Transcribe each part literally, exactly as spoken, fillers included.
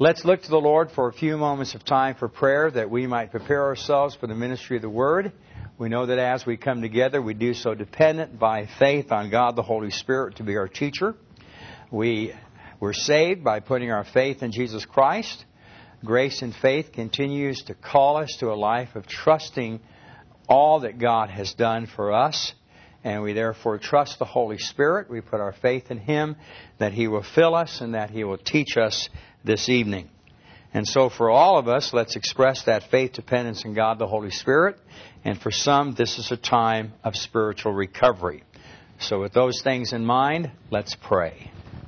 Let's look to the Lord for a few moments of time for prayer that we might prepare ourselves for the ministry of the Word. We know that as we come together, we do so dependent by faith on God the Holy Spirit to be our teacher. We were saved by putting our faith in Jesus Christ. Grace and faith continues to call us to a life of trusting all that God has done for us. And we therefore trust the Holy Spirit. We put our faith in Him that He will fill us and that He will teach us this evening. And so for all of us, let's express that faith dependence in God the Holy Spirit. And for some, this is a time of spiritual recovery. So with those things in mind, let's pray.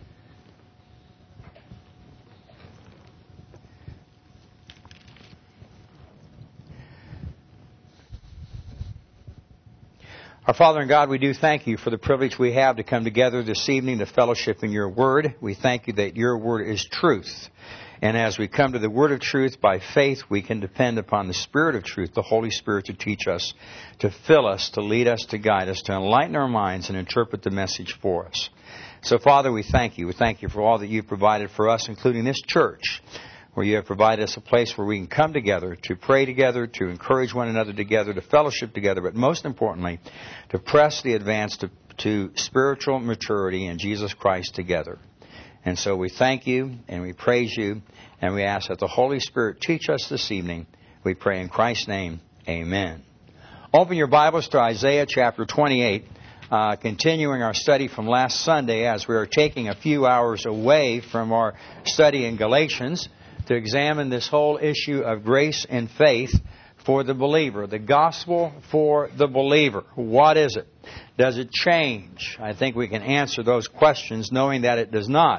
Our Father and God, we do thank You for the privilege we have to come together this evening to fellowship in Your Word. We thank You that Your Word is truth. And as we come to the Word of truth by faith, we can depend upon the Spirit of truth, the Holy Spirit, to teach us, to fill us, to lead us, to guide us, to enlighten our minds and interpret the message for us. So, Father, we thank You. We thank You for all that You've provided for us, including this church, where You have provided us a place where we can come together, to pray together, to encourage one another together, to fellowship together, but most importantly, to press the advance to, to spiritual maturity in Jesus Christ together. And so we thank You and we praise You and we ask that the Holy Spirit teach us this evening. We pray in Christ's name, amen. Open your Bibles to Isaiah chapter twenty-eight, uh, continuing our study from last Sunday as we are taking a few hours away from our study in Galatians to examine this whole issue of grace and faith for the believer. The gospel for the believer. What is it? Does it change? I think we can answer those questions knowing that it does not.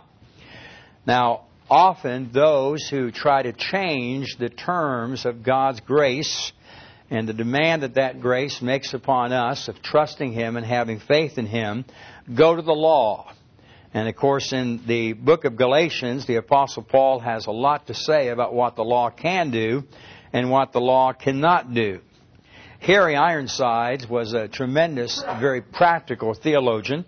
Now, often those who try to change the terms of God's grace and the demand that that grace makes upon us of trusting Him and having faith in Him go to the law. And, of course, in the book of Galatians, the Apostle Paul has a lot to say about what the law can do and what the law cannot do. Harry Ironsides was a tremendous, very practical theologian,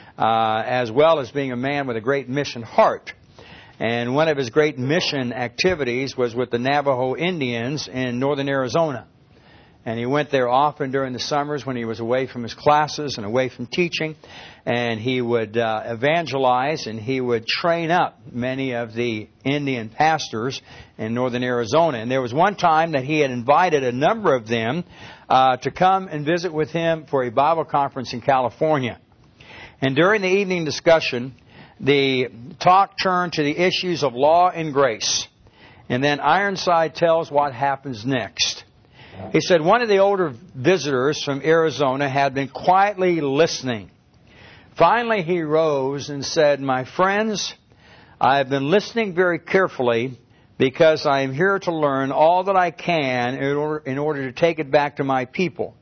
uh, as well as being a man with a great mission heart. And one of his great mission activities was with the Navajo Indians in northern Arizona. And he went there often during the summers when he was away from his classes and away from teaching. And he would uh, evangelize and he would train up many of the Indian pastors in northern Arizona. And there was one time that he had invited a number of them uh, to come and visit with him for a Bible conference in California. And during the evening discussion, the talk turned to the issues of law and grace. And then Ironside tells what happens next. He said one of the older visitors from Arizona had been quietly listening. Finally, he rose and said, "My friends, I have been listening very carefully because I am here to learn all that I can in order, in order to take it back to my people."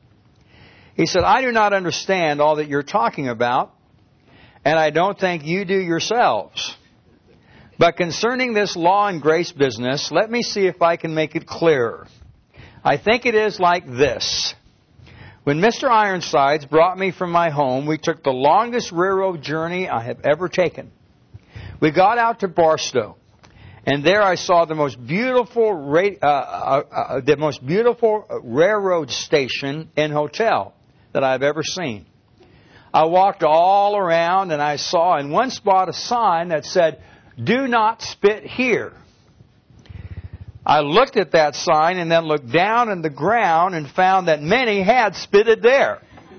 He said, "I do not understand all that you're talking about, and I don't think you do yourselves. But concerning this law and grace business, let me see if I can make it clearer. I think it is like this. When Mister Ironsides brought me from my home, we took the longest railroad journey I have ever taken. We got out to Barstow, and there I saw the most beautiful, ra- uh, uh, uh, the most beautiful railroad station and hotel that I've ever seen. I walked all around, and I saw in one spot a sign that said, 'Do not spit here.' I looked at that sign and then looked down on the ground and found that many had spitted there.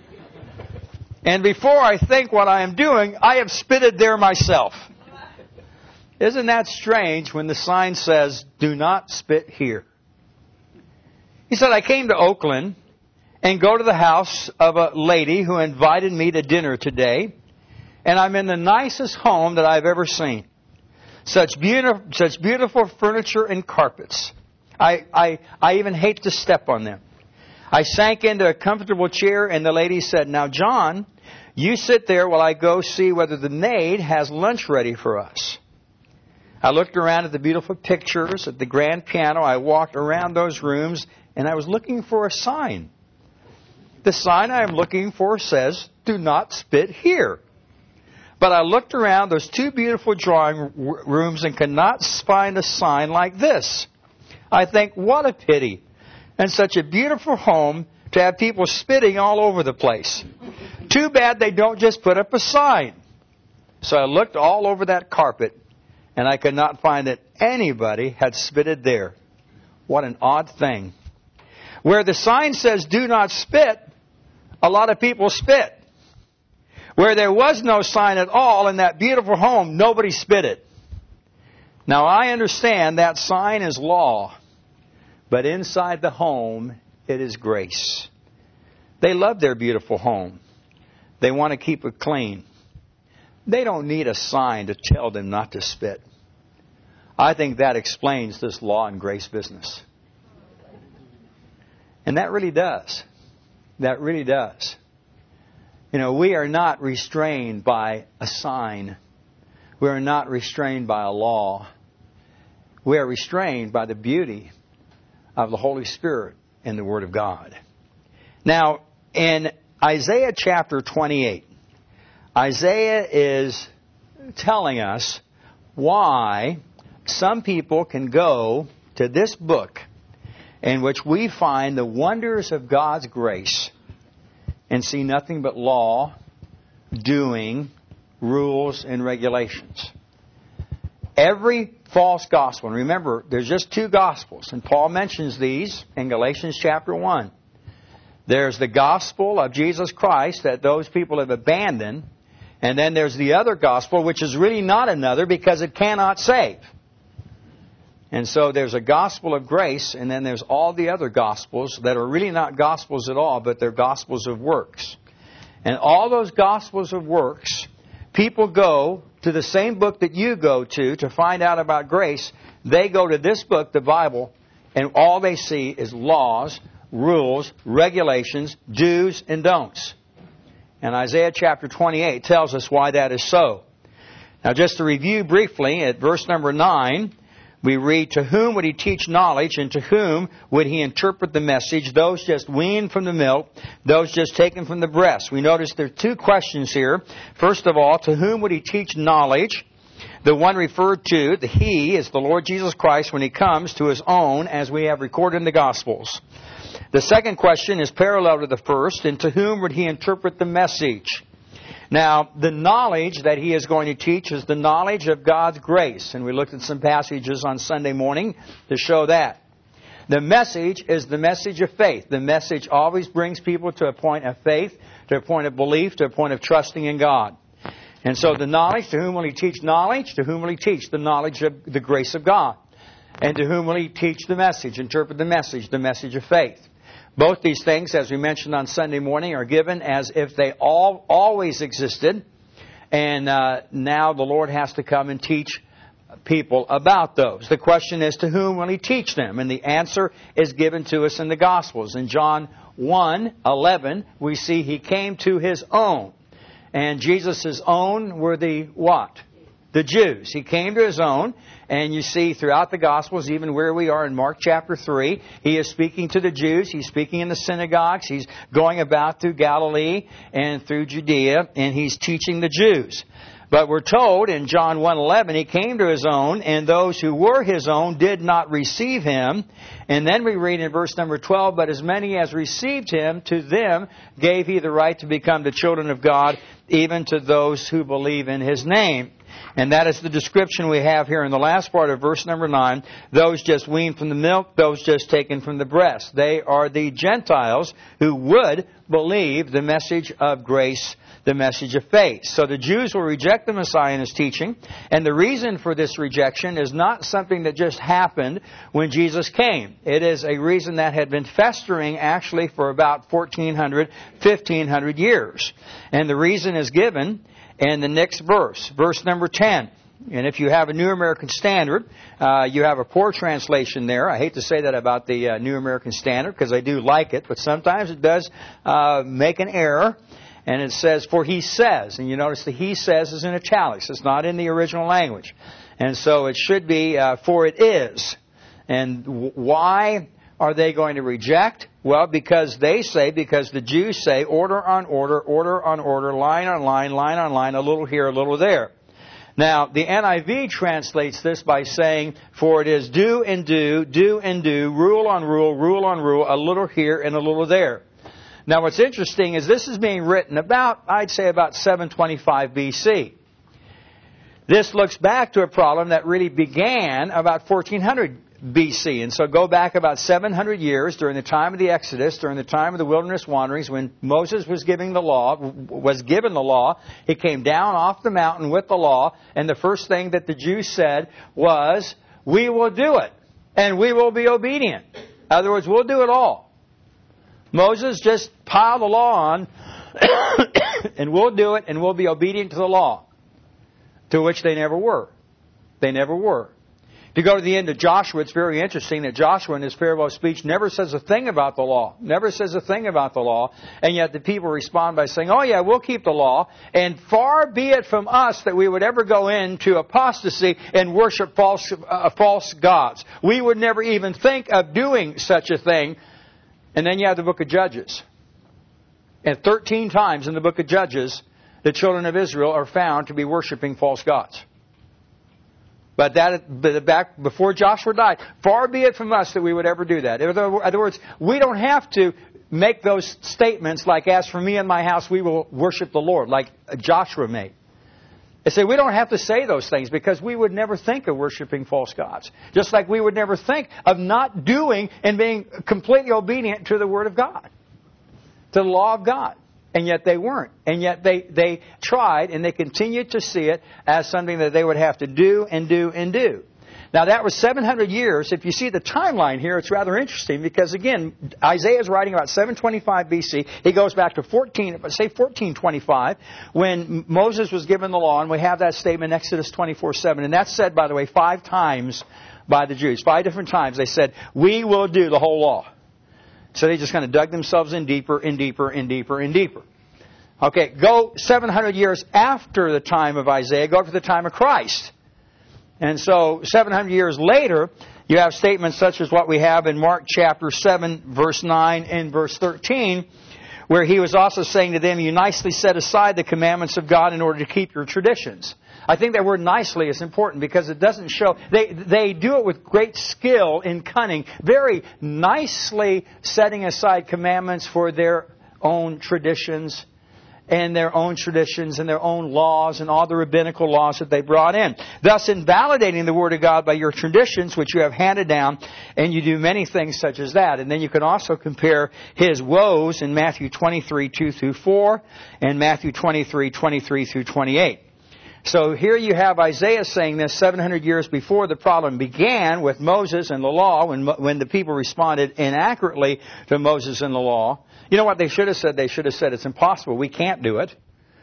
And before I think what I am doing, I have spitted there myself." Isn't that strange when the sign says, "Do not spit here"? He said, "I came to Oakland and go to the house of a lady who invited me to dinner today, and I'm in the nicest home that I've ever seen. Such beautiful, such beautiful furniture and carpets. I, I, I even hate to step on them. I sank into a comfortable chair and the lady said, 'Now, John, you sit there while I go see whether the maid has lunch ready for us.' I looked around at the beautiful pictures, at the grand piano. I walked around those rooms and I was looking for a sign. The sign I am looking for says, 'Do not spit here.' But I looked around those two beautiful drawing rooms and could not find a sign like this. I think, what a pity. And such a beautiful home to have people spitting all over the place. Too bad they don't just put up a sign. So I looked all over that carpet, and I could not find that anybody had spitted there. What an odd thing. Where the sign says, do not spit, a lot of people spit. Where there was no sign at all in that beautiful home, nobody spitted. Now I understand that sign is law, but inside the home, it is grace. They love their beautiful home. They want to keep it clean. They don't need a sign to tell them not to spit. I think that explains this law and grace business. And that really does. That really does. You know, we are not restrained by a sign. We are not restrained by a law. We are restrained by the beauty of the Holy Spirit and the Word of God. Now, in Isaiah chapter twenty-eight, Isaiah is telling us why some people can go to this book in which we find the wonders of God's grace and see nothing but law, doing, rules, and regulations. Every false gospel, and remember, there's just two gospels, and Paul mentions these in Galatians chapter one. There's the gospel of Jesus Christ that those people have abandoned, and then there's the other gospel, which is really not another because it cannot save. And so there's a gospel of grace, and then there's all the other gospels that are really not gospels at all, but they're gospels of works. And all those gospels of works, people go to the same book that you go to to find out about grace. They go to this book, the Bible, and all they see is laws, rules, regulations, do's, and don'ts. And Isaiah chapter twenty-eight tells us why that is so. Now just to review briefly, at verse number nine, we read, to whom would he teach knowledge, and to whom would he interpret the message? Those just weaned from the milk, those just taken from the breast. We notice there are two questions here. First of all, to whom would he teach knowledge? The one referred to, the he, is the Lord Jesus Christ when he comes to his own, as we have recorded in the Gospels. The second question is parallel to the first, and to whom would he interpret the message? Now, the knowledge that he is going to teach is the knowledge of God's grace. And we looked at some passages on Sunday morning to show that. The message is the message of faith. The message always brings people to a point of faith, to a point of belief, to a point of trusting in God. And so the knowledge, to whom will he teach knowledge? To whom will he teach the knowledge of the grace of God? And to whom will he teach the message, interpret the message, the message of faith? Both these things, as we mentioned on Sunday morning, are given as if they all always existed. And uh, now the Lord has to come and teach people about those. The question is, to whom will he teach them? And the answer is given to us in the Gospels. In John one eleven, we see he came to his own. And Jesus' own were the what? The Jews. He came to his own. And you see throughout the Gospels, even where we are in Mark chapter three, he is speaking to the Jews. He's speaking in the synagogues. He's going about through Galilee and through Judea, and he's teaching the Jews. But we're told in John one eleven, he came to his own, and those who were his own did not receive him. And then we read in verse number twelve, but as many as received him, to them gave he the right to become the children of God, even to those who believe in his name. And that is the description we have here in the last part of verse number nine. Those just weaned from the milk, those just taken from the breast. They are the Gentiles who would believe the message of grace, the message of faith. So the Jews will reject the Messiah and his teaching. And the reason for this rejection is not something that just happened when Jesus came. It is a reason that had been festering actually for about fourteen hundred, fifteen hundred years. And the reason is given in the next verse, verse number ten. And if you have a New American Standard, uh, you have a poor translation there. I hate to say that about the uh, New American Standard because I do like it, but sometimes it does uh, make an error. And it says, for he says, and you notice the he says is in italics. It's not in the original language. And so it should be, uh, for it is. And why are they going to reject? Well, because they say, because the Jews say, order on order, order on order, line on line, line on line, a little here, a little there. Now, the N I V translates this by saying, for it is do and do, do and do, rule on rule, rule on rule, a little here and a little there. Now, what's interesting is this is being written about, I'd say about seven twenty-five B C. This looks back to a problem that really began about fourteen hundred B C. And so go back about seven hundred years during the time of the Exodus, during the time of the wilderness wanderings, when Moses was giving the law, was given the law. He came down off the mountain with the law, and the first thing that the Jews said was, we will do it, and we will be obedient. In other words, we'll do it all. Moses just piled the law on, and we'll do it, and we'll be obedient to the law. To which they never were. They never were. To go to the end of Joshua, it's very interesting that Joshua in his farewell speech never says a thing about the law. Never says a thing about the law. And yet the people respond by saying, oh yeah, we'll keep the law. And far be it from us that we would ever go into apostasy and worship false, uh, false gods. We would never even think of doing such a thing. And then you have the book of Judges. And thirteen times in the book of Judges, the children of Israel are found to be worshiping false gods. But that, but back before Joshua died, far be it from us that we would ever do that. In other words, we don't have to make those statements like, as for me and my house, we will worship the Lord, like Joshua made. They say we don't have to say those things because we would never think of worshiping false gods. Just like we would never think of not doing and being completely obedient to the Word of God, to the law of God. And yet they weren't. And yet they, they tried and they continued to see it as something that they would have to do and do and do. Now that was seven hundred years. If you see the timeline here, it's rather interesting because again, Isaiah is writing about seven twenty-five B C. He goes back to fourteen, say fourteen twenty-five, when Moses was given the law, and we have that statement in Exodus twenty-four seven. And that's said, by the way, five times by the Jews. Five different times they said, we will do the whole law. So they just kind of dug themselves in deeper and deeper and deeper and deeper. Okay, go seven hundred years after the time of Isaiah, go to the time of Christ. And so seven hundred years later, you have statements such as what we have in Mark chapter seven, verse nine and verse thirteen, where he was also saying to them, you nicely set aside the commandments of God in order to keep your traditions. I think that word nicely is important because it doesn't show, they, they do it with great skill and cunning, very nicely setting aside commandments for their own traditions and their own traditions and their own laws and all the rabbinical laws that they brought in. Thus invalidating the Word of God by your traditions, which you have handed down, and you do many things such as that. And then you can also compare his woes in Matthew twenty-three, two through four, and Matthew twenty-three, twenty-three through twenty-eight. So here you have Isaiah saying this seven hundred years before the problem began with Moses and the law, when, when the people responded inaccurately to Moses and the law. You know what they should have said? They should have said, it's impossible. We can't do it.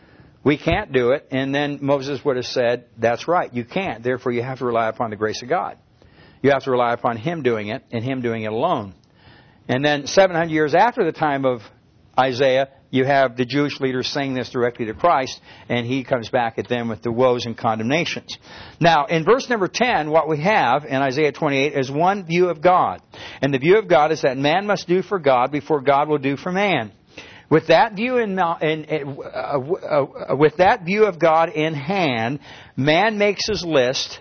We can't do it. And then Moses would have said, that's right, you can't. Therefore, you have to rely upon the grace of God. You have to rely upon Him doing it and Him doing it alone. And then seven hundred years after the time of Isaiah, you have the Jewish leaders saying this directly to Christ, and He comes back at them with the woes and condemnations. Now, in verse number ten, what we have in Isaiah twenty-eight is one view of God. And the view of God is that man must do for God before God will do for man. With that view in, in uh, uh, with that view of God in hand, man makes his list,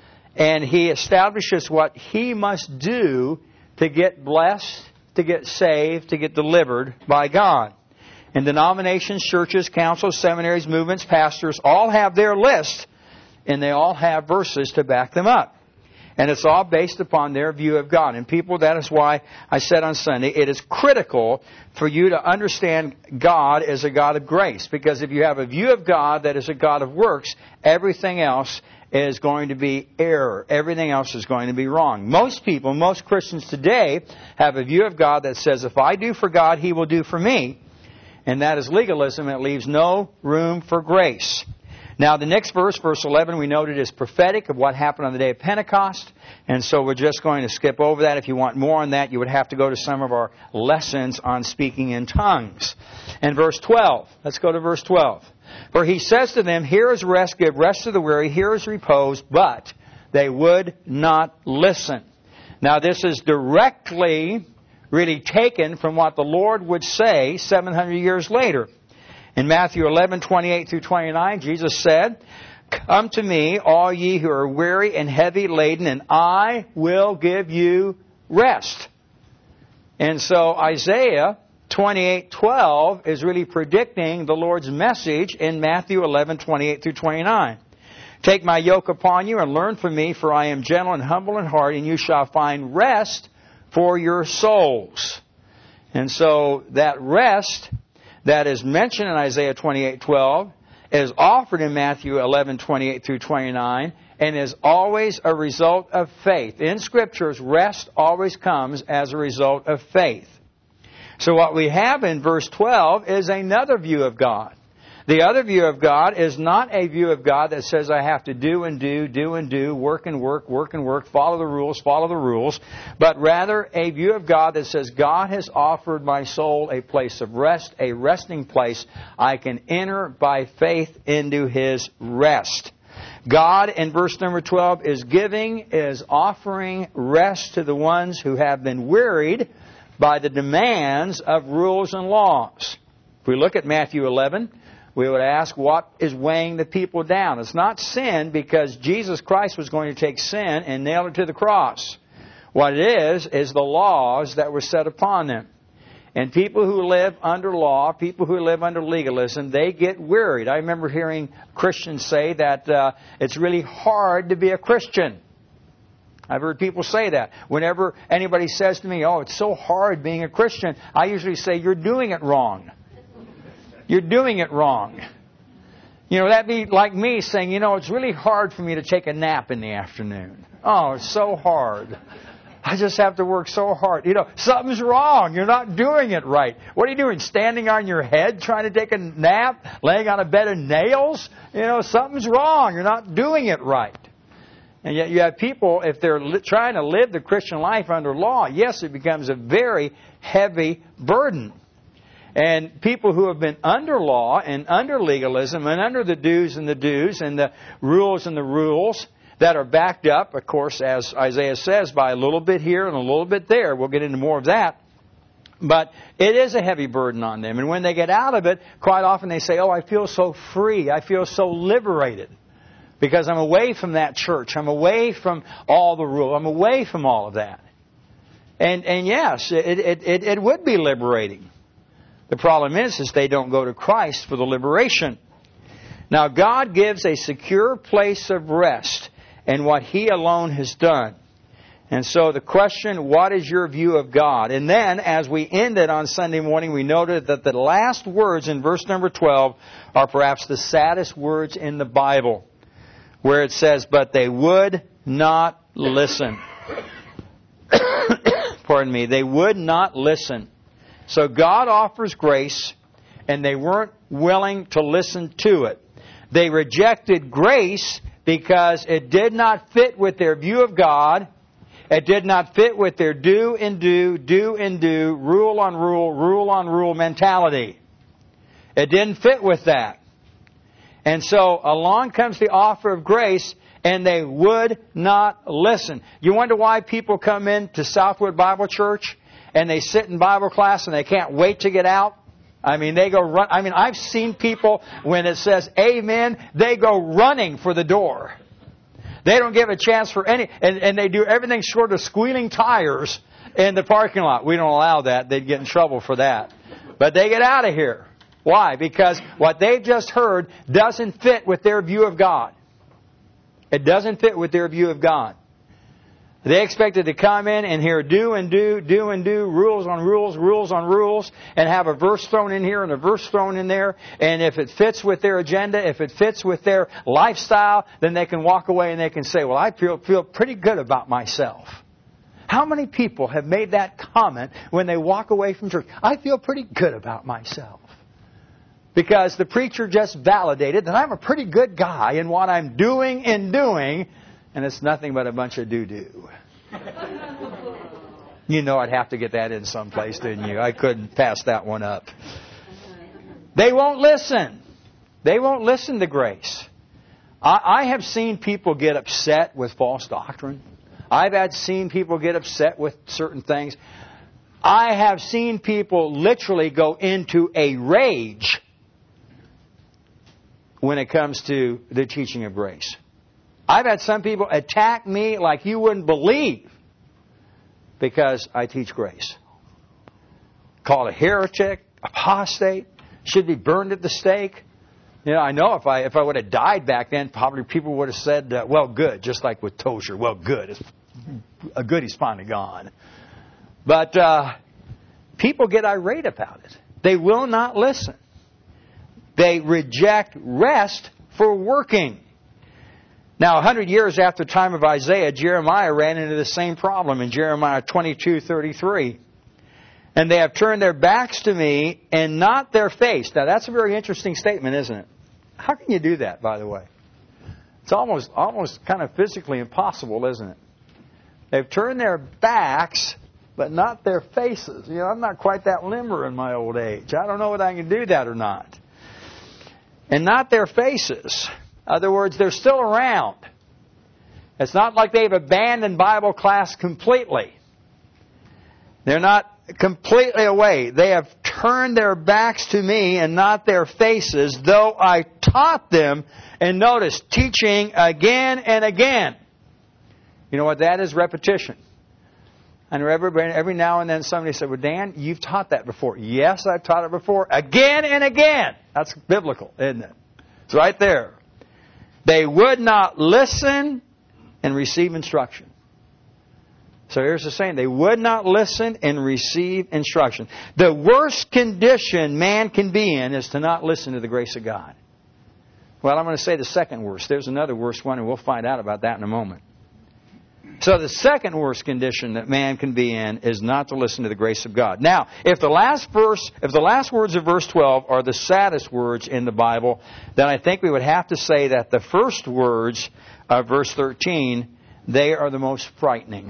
and he establishes what he must do to get blessed, to get saved, to get delivered by God. And denominations, churches, councils, seminaries, movements, pastors all have their list, and they all have verses to back them up. And it's all based upon their view of God. And people, that is why I said on Sunday, it is critical for you to understand God as a God of grace. Because if you have a view of God that is a God of works, everything else is going to be error. Everything else is going to be wrong. Most people, most Christians today, have a view of God that says, if I do for God, He will do for me. And that is legalism. It leaves no room for grace. Now, the next verse, verse eleven, we noted is prophetic of what happened on the day of Pentecost. And so we're just going to skip over that. If you want more on that, you would have to go to some of our lessons on speaking in tongues. And verse twelve. Let's go to verse twelve. For He says to them, here is rest, give rest to the weary, here is repose, but they would not listen. Now this is directly really taken from what the Lord would say seven hundred years later. In Matthew eleven, twenty-eight through twenty-nine, Jesus said, "Come to me, all ye who are weary and heavy laden, and I will give you rest." And so Isaiah twenty-eight twelve is really predicting the Lord's message in Matthew eleven, twenty-eight through twenty-nine. "Take my yoke upon you and learn from me, for I am gentle and humble in heart, and you shall find rest for your souls." And so that rest that is mentioned in Isaiah twenty-eight twelve is offered in Matthew eleven, twenty-eight through twenty-nine, and is always a result of faith. In Scriptures, rest always comes as a result of faith. So what we have in verse twelve is another view of God. The other view of God is not a view of God that says I have to do and do, do and do, work and work, work and work, follow the rules, follow the rules, but rather a view of God that says God has offered my soul a place of rest, a resting place. I can enter by faith into His rest. God, in verse number twelve, is giving, is offering rest to the ones who have been wearied by the demands of rules and laws. If we look at Matthew eleven, we would ask, what is weighing the people down? It's not sin, because Jesus Christ was going to take sin and nail it to the cross. What it is, is the laws that were set upon them. And people who live under law, people who live under legalism, they get wearied. I remember hearing Christians say that uh, it's really hard to be a Christian. I've heard people say that. Whenever anybody says to me, "Oh, it's so hard being a Christian," I usually say, "You're doing it wrong. You're doing it wrong." You know, that'd be like me saying, "You know, it's really hard for me to take a nap in the afternoon. Oh, it's so hard. I just have to work so hard." You know, something's wrong. You're not doing it right. What are you doing? Standing on your head trying to take a nap? Laying on a bed of nails? You know, something's wrong. You're not doing it right. And yet you have people, if they're li- trying to live the Christian life under law, yes, it becomes a very heavy burden. And people who have been under law and under legalism and under the do's and the do's and the rules and the rules that are backed up, of course, as Isaiah says, by a little bit here and a little bit there. We'll get into more of that. But it is a heavy burden on them. And when they get out of it, quite often they say, "Oh, I feel so free. I feel so liberated. Because I'm away from that church. I'm away from all the rules. I'm away from all of that." And and yes, it, it, it, it would be liberating. The problem is, is they don't go to Christ for the liberation. Now, God gives a secure place of rest in what He alone has done. And so the question, what is your view of God? And then, as we ended on Sunday morning, we noted that the last words in verse number twelve are perhaps the saddest words in the Bible, where it says, "But they would not listen." Pardon me. They would not listen. So God offers grace, and they weren't willing to listen to it. They rejected grace because it did not fit with their view of God. It did not fit with their do and do, do and do, rule on rule, rule on rule mentality. It didn't fit with that. And so along comes the offer of grace, and they would not listen. You wonder why people come into Southwood Bible Church and they sit in Bible class and they can't wait to get out? I mean, they go run. I mean, I've seen people, when it says amen, they go running for the door. They don't give a chance for any, and, and they do everything short of squealing tires in the parking lot. We don't allow that. They'd get in trouble for that. But they get out of here. Why? Because what they've just heard doesn't fit with their view of God. It doesn't fit with their view of God. They expected to come in and hear do and do, do and do, rules on rules, rules on rules, and have a verse thrown in here and a verse thrown in there. And if it fits with their agenda, if it fits with their lifestyle, then they can walk away and they can say, "Well, I feel, feel pretty good about myself." How many people have made that comment when they walk away from church? "I feel pretty good about myself." Because the preacher just validated that I'm a pretty good guy in what I'm doing and doing, and it's nothing but a bunch of doo-doo. You know I'd have to get that in someplace, didn't you? I couldn't pass that one up. They won't listen. They won't listen to grace. I, I have seen people get upset with false doctrine. I've had seen people get upset with certain things. I have seen people literally go into a rage when it comes to the teaching of grace. I've had some people attack me like you wouldn't believe because I teach grace. Called a heretic, apostate, should be burned at the stake. You know, I know if I if I would have died back then, probably people would have said, uh, well, good, just like with Tozer. Well, good. It's, a good, he's finally gone. But uh, people get irate about it. They will not listen. They reject rest for working. Now, a hundred years after the time of Isaiah, Jeremiah ran into the same problem in Jeremiah twenty-two thirty-three. And they have turned their backs to me and not their face. Now, that's a very interesting statement, isn't it? How can you do that, by the way? It's almost almost kind of physically impossible, isn't it? They've turned their backs, but not their faces. You know, I'm not quite that limber in my old age. I don't know whether I can do that or not. And not their faces. In other words, they're still around. It's not like they've abandoned Bible class completely. They're not completely away. They have turned their backs to me and not their faces, though I taught them, and notice, teaching again and again. You know what that is? Repetition. And every, every now and then somebody said, well, Dan, you've taught that before. Yes, I've taught it before. Again and again. That's biblical, isn't it? It's right there. They would not listen and receive instruction. So here's the saying. They would not listen and receive instruction. The worst condition man can be in is to not listen to the grace of God. Well, I'm going to say the second worst. There's another worst one, and we'll find out about that in a moment. So the second worst condition that man can be in is not to listen to the grace of God. Now, if the last verse, if the last words of verse twelve are the saddest words in the Bible, then I think we would have to say that the first words of verse thirteen, they are the most frightening.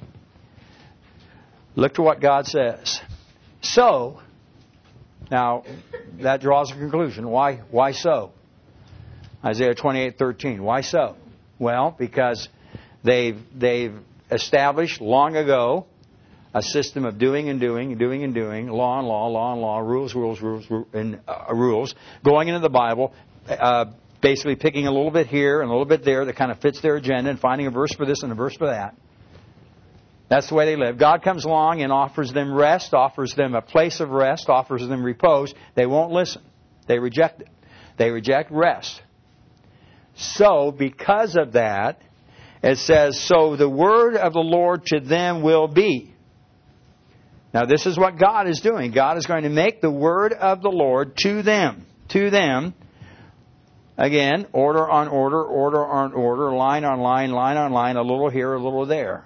Look to what God says. So, now that draws a conclusion. Why? Why so? Isaiah twenty-eight thirteen. Why so? Well, because They've they've established long ago a system of doing and doing and doing and doing, law and law, law and law, rules, rules, rules, and uh, rules, going into the Bible, uh, basically picking a little bit here and a little bit there that kind of fits their agenda and finding a verse for this and a verse for that. That's the way they live. God comes along and offers them rest, offers them a place of rest, offers them repose. They won't listen. They reject it. They reject rest. So, because of that, it says, so the word of the Lord to them will be. Now this is what God is doing. God is going to make the word of the Lord to them. To them. Again, order on order, order on order, line on line, line on line, a little here, a little there.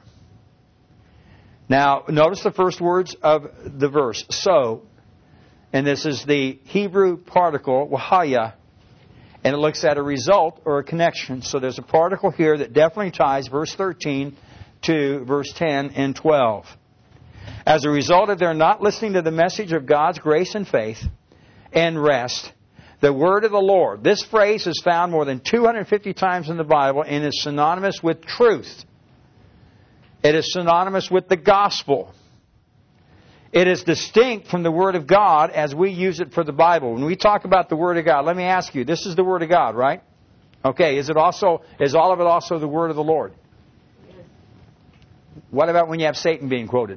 Now, notice the first words of the verse. So, and this is the Hebrew particle, wahaya. And it looks at a result or a connection. So there's a particle here that definitely ties verse thirteen to verse ten and twelve. As a result of their not listening to the message of God's grace and faith and rest, the word of the Lord. This phrase is found more than two hundred fifty times in the Bible and is synonymous with truth. It is synonymous with the gospel. It is distinct from the Word of God as we use it for the Bible. When we talk about the Word of God, let me ask you, this is the Word of God, right? Okay, is it also, is all of it also the Word of the Lord? Yes. What about when you have Satan being quoted?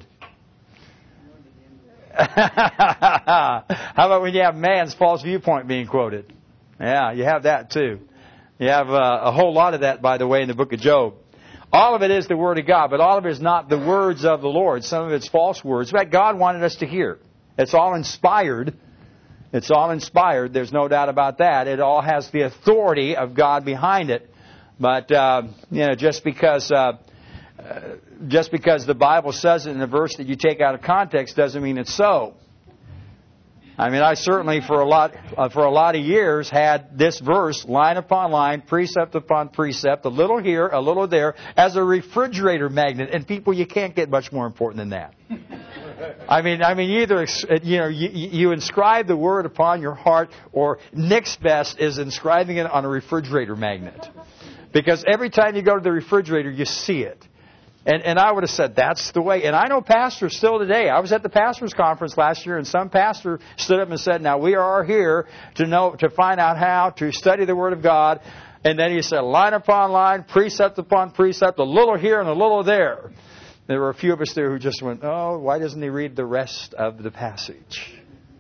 How about when you have man's false viewpoint being quoted? Yeah, you have that too. You have uh, a whole lot of that, by the way, in the book of Job. All of it is the Word of God, but all of it is not the words of the Lord. Some of it's false words that God wanted us to hear. It's all inspired. It's all inspired. There's no doubt about that. It all has the authority of God behind it. But, uh, you know, just because, uh, uh, just because the Bible says it in a verse that you take out of context doesn't mean it's so. I mean, I certainly for a lot uh, for a lot of years had this verse line upon line, precept upon precept, a little here, a little there, as a refrigerator magnet. And people, you can't get much more important than that. I mean, I mean, either you know you, you inscribe the word upon your heart, or next best is inscribing it on a refrigerator magnet, because every time you go to the refrigerator, you see it. And, and I would have said, that's the way. And I know pastors still today. I was at the pastors' conference last year, and some pastor stood up and said, now we are here to know, to find out how to study the Word of God. And then he said, line upon line, precept upon precept, a little here and a little there. There were a few of us there who just went, oh, why doesn't he read the rest of the passage?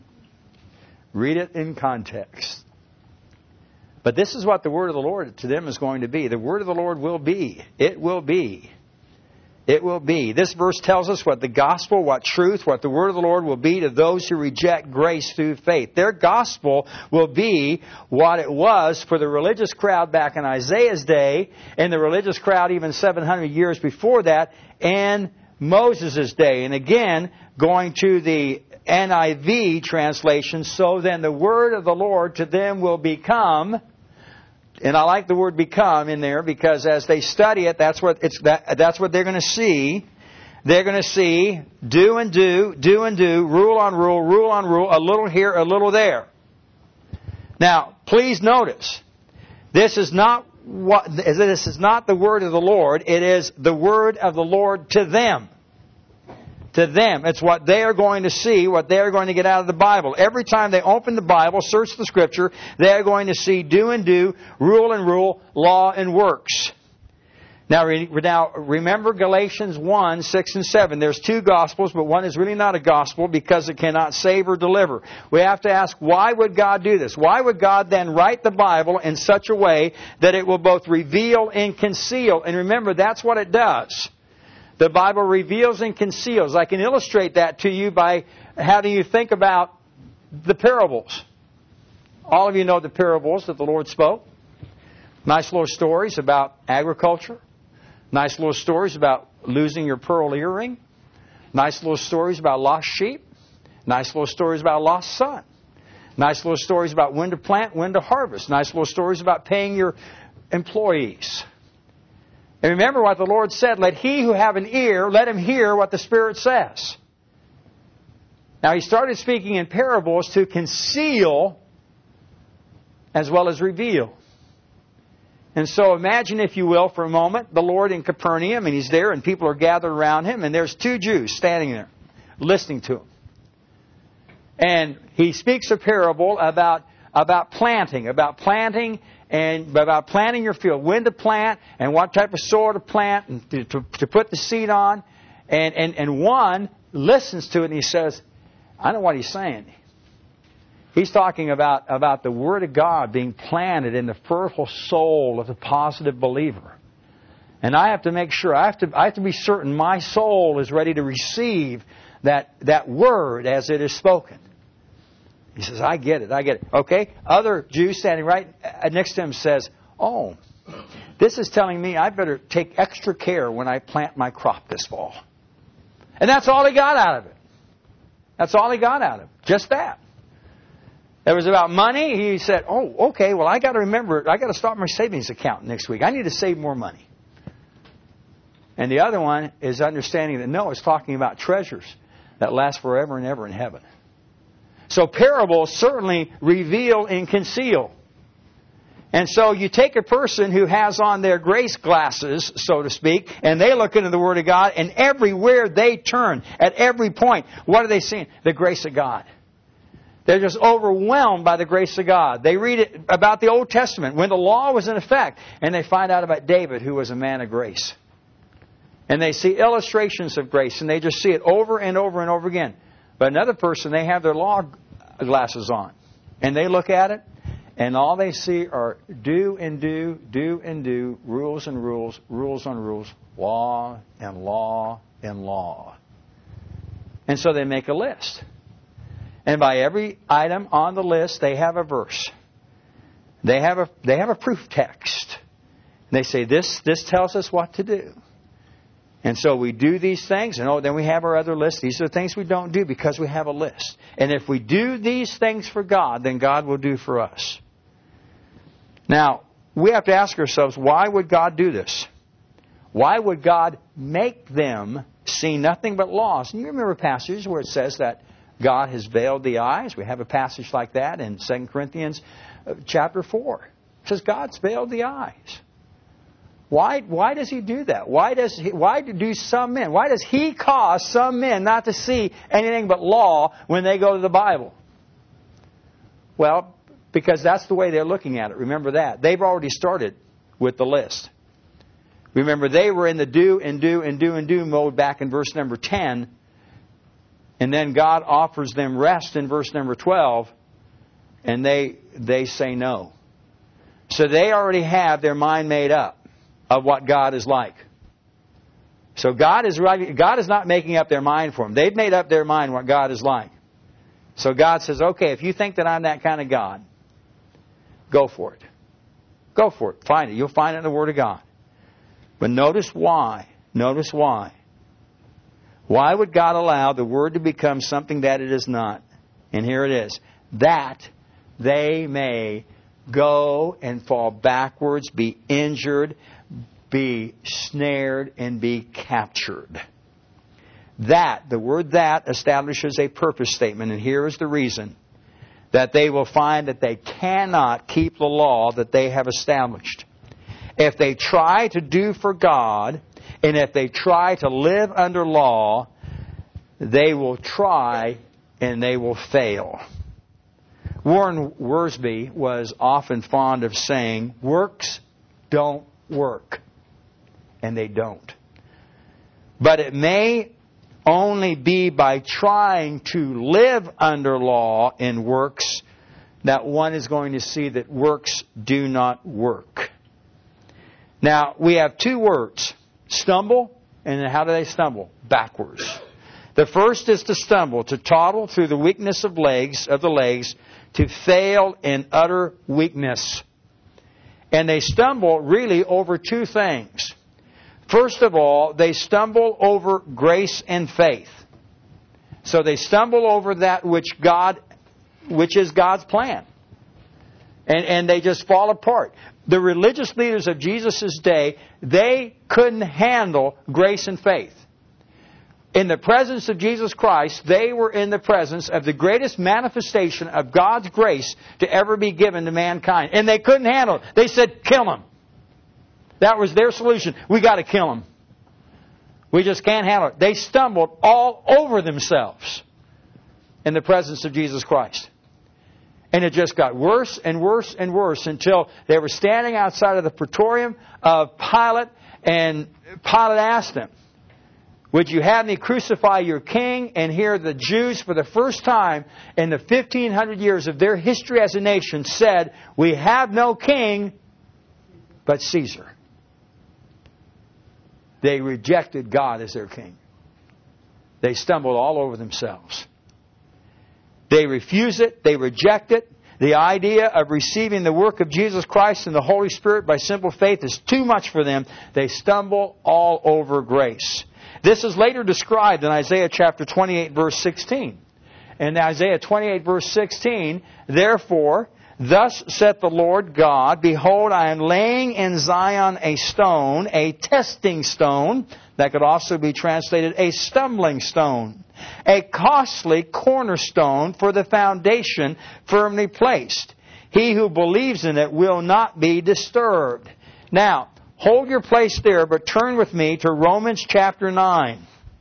Read it in context. But this is what the Word of the Lord to them is going to be. The Word of the Lord will be. It will be. It will be. This verse tells us what the gospel, what truth, what the word of the Lord will be to those who reject grace through faith. Their gospel will be what it was for the religious crowd back in Isaiah's day, and the religious crowd even seven hundred years before that, and Moses' day. And again, going to the N I V translation, so then the word of the Lord to them will become... And I like the word become in there because as they study it, that's what it's that, that's what they're going to see. They're going to see do and do, do and do, rule on rule, rule on rule, a little here, a little there. Now, please notice, this is not what this is not the word of the Lord. It is the word of the Lord to them. To them. It's what they are going to see, what they are going to get out of the Bible. Every time they open the Bible, search the Scripture, they are going to see do and do, rule and rule, law and works. Now, now remember Galatians one, six and seven. There's two Gospels, but one is really not a Gospel because it cannot save or deliver. We have to ask, why would God do this? Why would God then write the Bible in such a way that it will both reveal and conceal? And remember, that's what it does. The Bible reveals and conceals. I can illustrate that to you by having you think about the parables. All of you know the parables that the Lord spoke. Nice little stories about agriculture. Nice little stories about losing your pearl earring. Nice little stories about lost sheep. Nice little stories about lost son. Nice little stories about when to plant, when to harvest. Nice little stories about paying your employees. And remember what the Lord said, let he who have an ear, let him hear what the Spirit says. Now He started speaking in parables to conceal as well as reveal. And so imagine, if you will, for a moment, the Lord in Capernaum, and He's there, and people are gathered around Him, and there's two Jews standing there, listening to Him. And He speaks a parable about, about planting, about planting and about planting your field, when to plant and what type of soil to plant and to, to, to put the seed on. And, and, and one listens to it and he says, I know what he's saying. He's talking about, about the Word of God being planted in the fertile soul of the positive believer. And I have to make sure, I have to, I have to be certain my soul is ready to receive that, that Word as it is spoken. He says, I get it, I get it. Okay? Other Jew standing right next to him says, oh, this is telling me I better take extra care when I plant my crop this fall. And that's all he got out of it. That's all he got out of it. Just that. It was about money. He said, oh, okay, well, I got to remember, I got to start my savings account next week. I need to save more money. And the other one is understanding that, no, it's talking about treasures that last forever and ever in heaven. So parables certainly reveal and conceal. And so you take a person who has on their grace glasses, so to speak, and they look into the Word of God, and everywhere they turn, at every point, what are they seeing? The grace of God. They're just overwhelmed by the grace of God. They read it about the Old Testament when the law was in effect, and they find out about David, who was a man of grace. And they see illustrations of grace, and they just see it over and over and over again. But another person, they have their law glasses on. And they look at it, and all they see are do and do, do and do, rules and rules, rules on rules, law and law and law. And so they make a list. And by every item on the list, they have a verse. They have a, they have a proof text. And they say, this, this tells us what to do. And so we do these things, and oh, then we have our other list. These are the things we don't do because we have a list. And if we do these things for God, then God will do for us. Now, we have to ask ourselves, why would God do this? Why would God make them see nothing but laws? And you remember passages where it says that God has veiled the eyes. We have a passage like that in Second Corinthians chapter four. It says God's veiled the eyes. Why, why does He do that? Why does he, why do some men, why does He cause some men not to see anything but law when they go to the Bible? Well, because that's the way they're looking at it. Remember that. They've already started with the list. Remember, they were in the do and do and do and do mode back in verse number ten. And then God offers them rest in verse number twelve. And they they say no. So they already have their mind made up of what God is like. So God is God is not making up their mind for them. They've made up their mind what God is like. So God says, okay, if you think that I'm that kind of God, go for it. Go for it. Find it. You'll find it in the Word of God. But notice why. Notice why. Why would God allow the Word to become something that it is not? And here it is. That they may go and fall backwards, be injured, be snared, and be captured. That, the word that, establishes a purpose statement. And here is the reason. That they will find that they cannot keep the law that they have established. If they try to do for God, and if they try to live under law, they will try and they will fail. Warren Wiersbe was often fond of saying, works don't work. And they don't. But it may only be by trying to live under law in works that one is going to see that works do not work. Now, we have two words, stumble, and then how do they stumble? Backwards. The first is to stumble, to toddle through the weakness of legs, of the legs, to fail in utter weakness. And they stumble really over two things. First of all, they stumble over grace and faith. So they stumble over that which God, which is God's plan. And, and they just fall apart. The religious leaders of Jesus' day, they couldn't handle grace and faith. In the presence of Jesus Christ, they were in the presence of the greatest manifestation of God's grace to ever be given to mankind. And they couldn't handle it. They said, kill him. That was their solution. We got to kill him. We just can't handle it. They stumbled all over themselves in the presence of Jesus Christ. And it just got worse and worse and worse until they were standing outside of the praetorium of Pilate, and Pilate asked them, would you have me crucify your king? And here the Jews, for the first time in the fifteen hundred years of their history as a nation, said, we have no king but Caesar. They rejected God as their king. They stumbled all over themselves. They refuse it. They reject it. The idea of receiving the work of Jesus Christ and the Holy Spirit by simple faith is too much for them. They stumble all over grace. This is later described in Isaiah chapter twenty-eight, verse sixteen. In Isaiah twenty-eight, verse sixteen, therefore, thus saith the Lord God, behold, I am laying in Zion a stone, a testing stone. That could also be translated a stumbling stone. A costly cornerstone for the foundation firmly placed. He who believes in it will not be disturbed. Now, hold your place there, but turn with me to Romans chapter nine.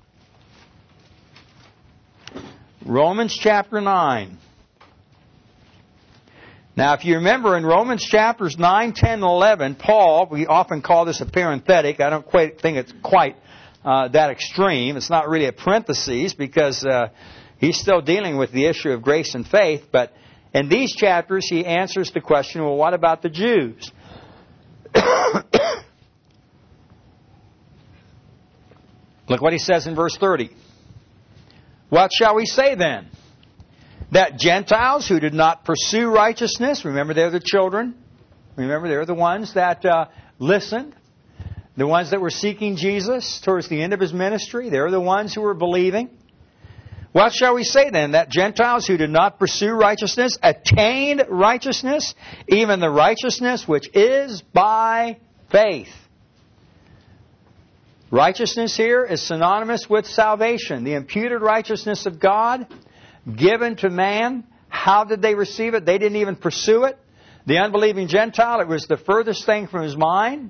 Romans chapter nine. Now, if you remember in Romans chapters nine, ten, and eleven, Paul, we often call this a parenthetic. I don't quite think it's quite uh, that extreme. It's not really a parenthesis because uh, he's still dealing with the issue of grace and faith. But in these chapters, he answers the question, well, what about the Jews? Look what he says in verse thirty. What shall we say then? That Gentiles who did not pursue righteousness, remember they're the children, remember they're the ones that uh, listened, the ones that were seeking Jesus towards the end of His ministry, they're the ones who were believing. What shall we say then? That Gentiles who did not pursue righteousness attained righteousness, even the righteousness which is by faith. Righteousness here is synonymous with salvation. The imputed righteousness of God given to man. How did they receive it? They didn't even pursue it. The unbelieving Gentile, it was the furthest thing from his mind.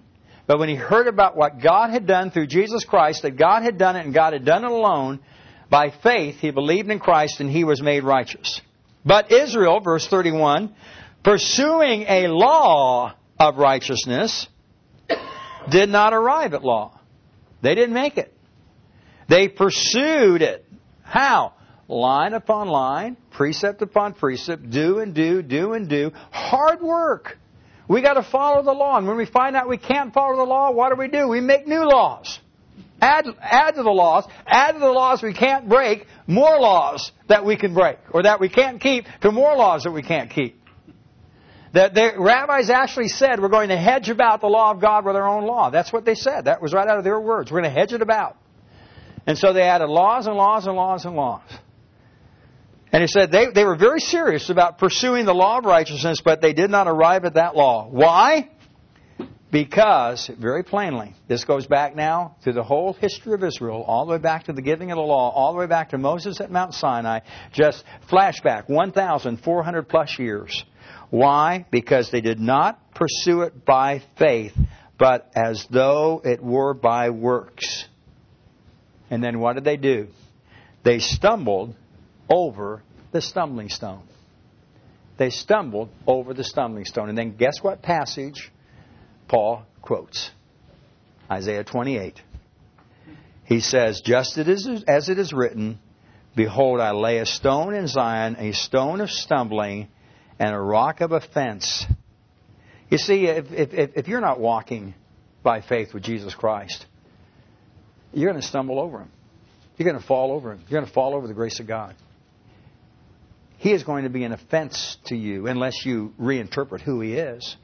But when he heard about what God had done through Jesus Christ, that God had done it and God had done it alone, by faith he believed in Christ and he was made righteous. But Israel, verse thirty-one, pursuing a law of righteousness, did not arrive at law. They didn't make it. They pursued it. How? Line upon line, precept upon precept, do and do, do and do. Hard work. We got to follow the law. And when we find out we can't follow the law, what do we do? We make new laws. Add, add to the laws. Add to the laws we can't break, more laws that we can break, or that we can't keep, to more laws that we can't keep. The, the rabbis actually said we're going to hedge about the law of God with our own law. That's what they said. That was right out of their words. We're going to hedge it about. And so they added laws and laws and laws and laws. And he said they, they were very serious about pursuing the law of righteousness, but they did not arrive at that law. Why? Because, very plainly, this goes back now to the whole history of Israel, all the way back to the giving of the law, all the way back to Moses at Mount Sinai, just flashback, one thousand four hundred plus years. Why? Because they did not pursue it by faith, but as though it were by works. And then what did they do? They stumbled over the stumbling stone. They stumbled over the stumbling stone. And then guess what passage Paul quotes? Isaiah twenty-eight. He says, just as it is written, behold, I lay a stone in Zion, a stone of stumbling, and a rock of offense. You see, if, if, if you're not walking by faith with Jesus Christ, you're going to stumble over Him. You're going to fall over Him. You're going to fall over the grace of God. He is going to be an offense to you unless you reinterpret who He is.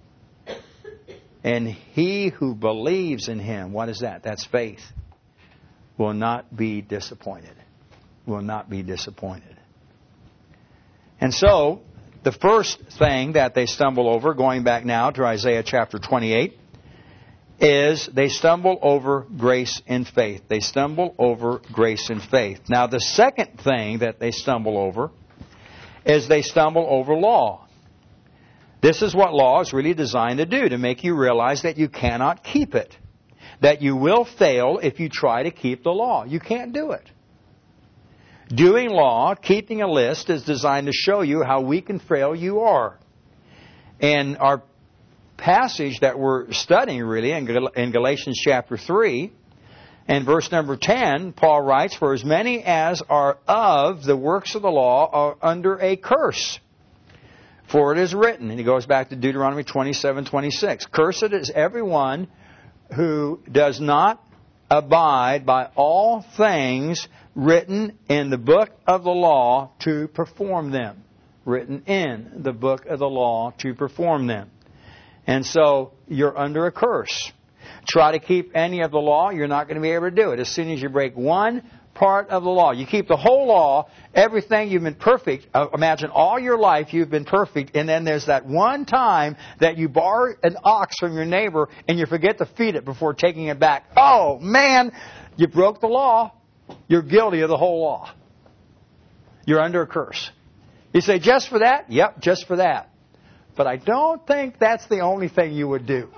And he who believes in Him, what is that? That's faith, will not be disappointed. Will not be disappointed. And so, the first thing that they stumble over, going back now to Isaiah chapter twenty-eight, is they stumble over grace and faith. They stumble over grace and faith. Now, the second thing that they stumble over is they stumble over law. This is what law is really designed to do, to make you realize that you cannot keep it. That you will fail if you try to keep the law. You can't do it. Doing law, keeping a list, is designed to show you how weak and frail you are. And our passage that we're studying really in Galatians chapter three and verse number ten, Paul writes, for as many as are of the works of the law are under a curse. For it is written, and he goes back to Deuteronomy twenty-seven twenty-six, cursed is everyone who does not abide by all things written in the book of the law to perform them. Written in the book of the law to perform them. And so you're under a curse. Try to keep any of the law, you're not going to be able to do it. As soon as you break one part of the law, you keep the whole law, everything, you've been perfect. Uh, imagine all your life you've been perfect, and then there's that one time that you borrow an ox from your neighbor and you forget to feed it before taking it back. Oh, man, you broke the law. You're guilty of the whole law. You're under a curse. You say, just for that? Yep, just for that. But I don't think that's the only thing you would do.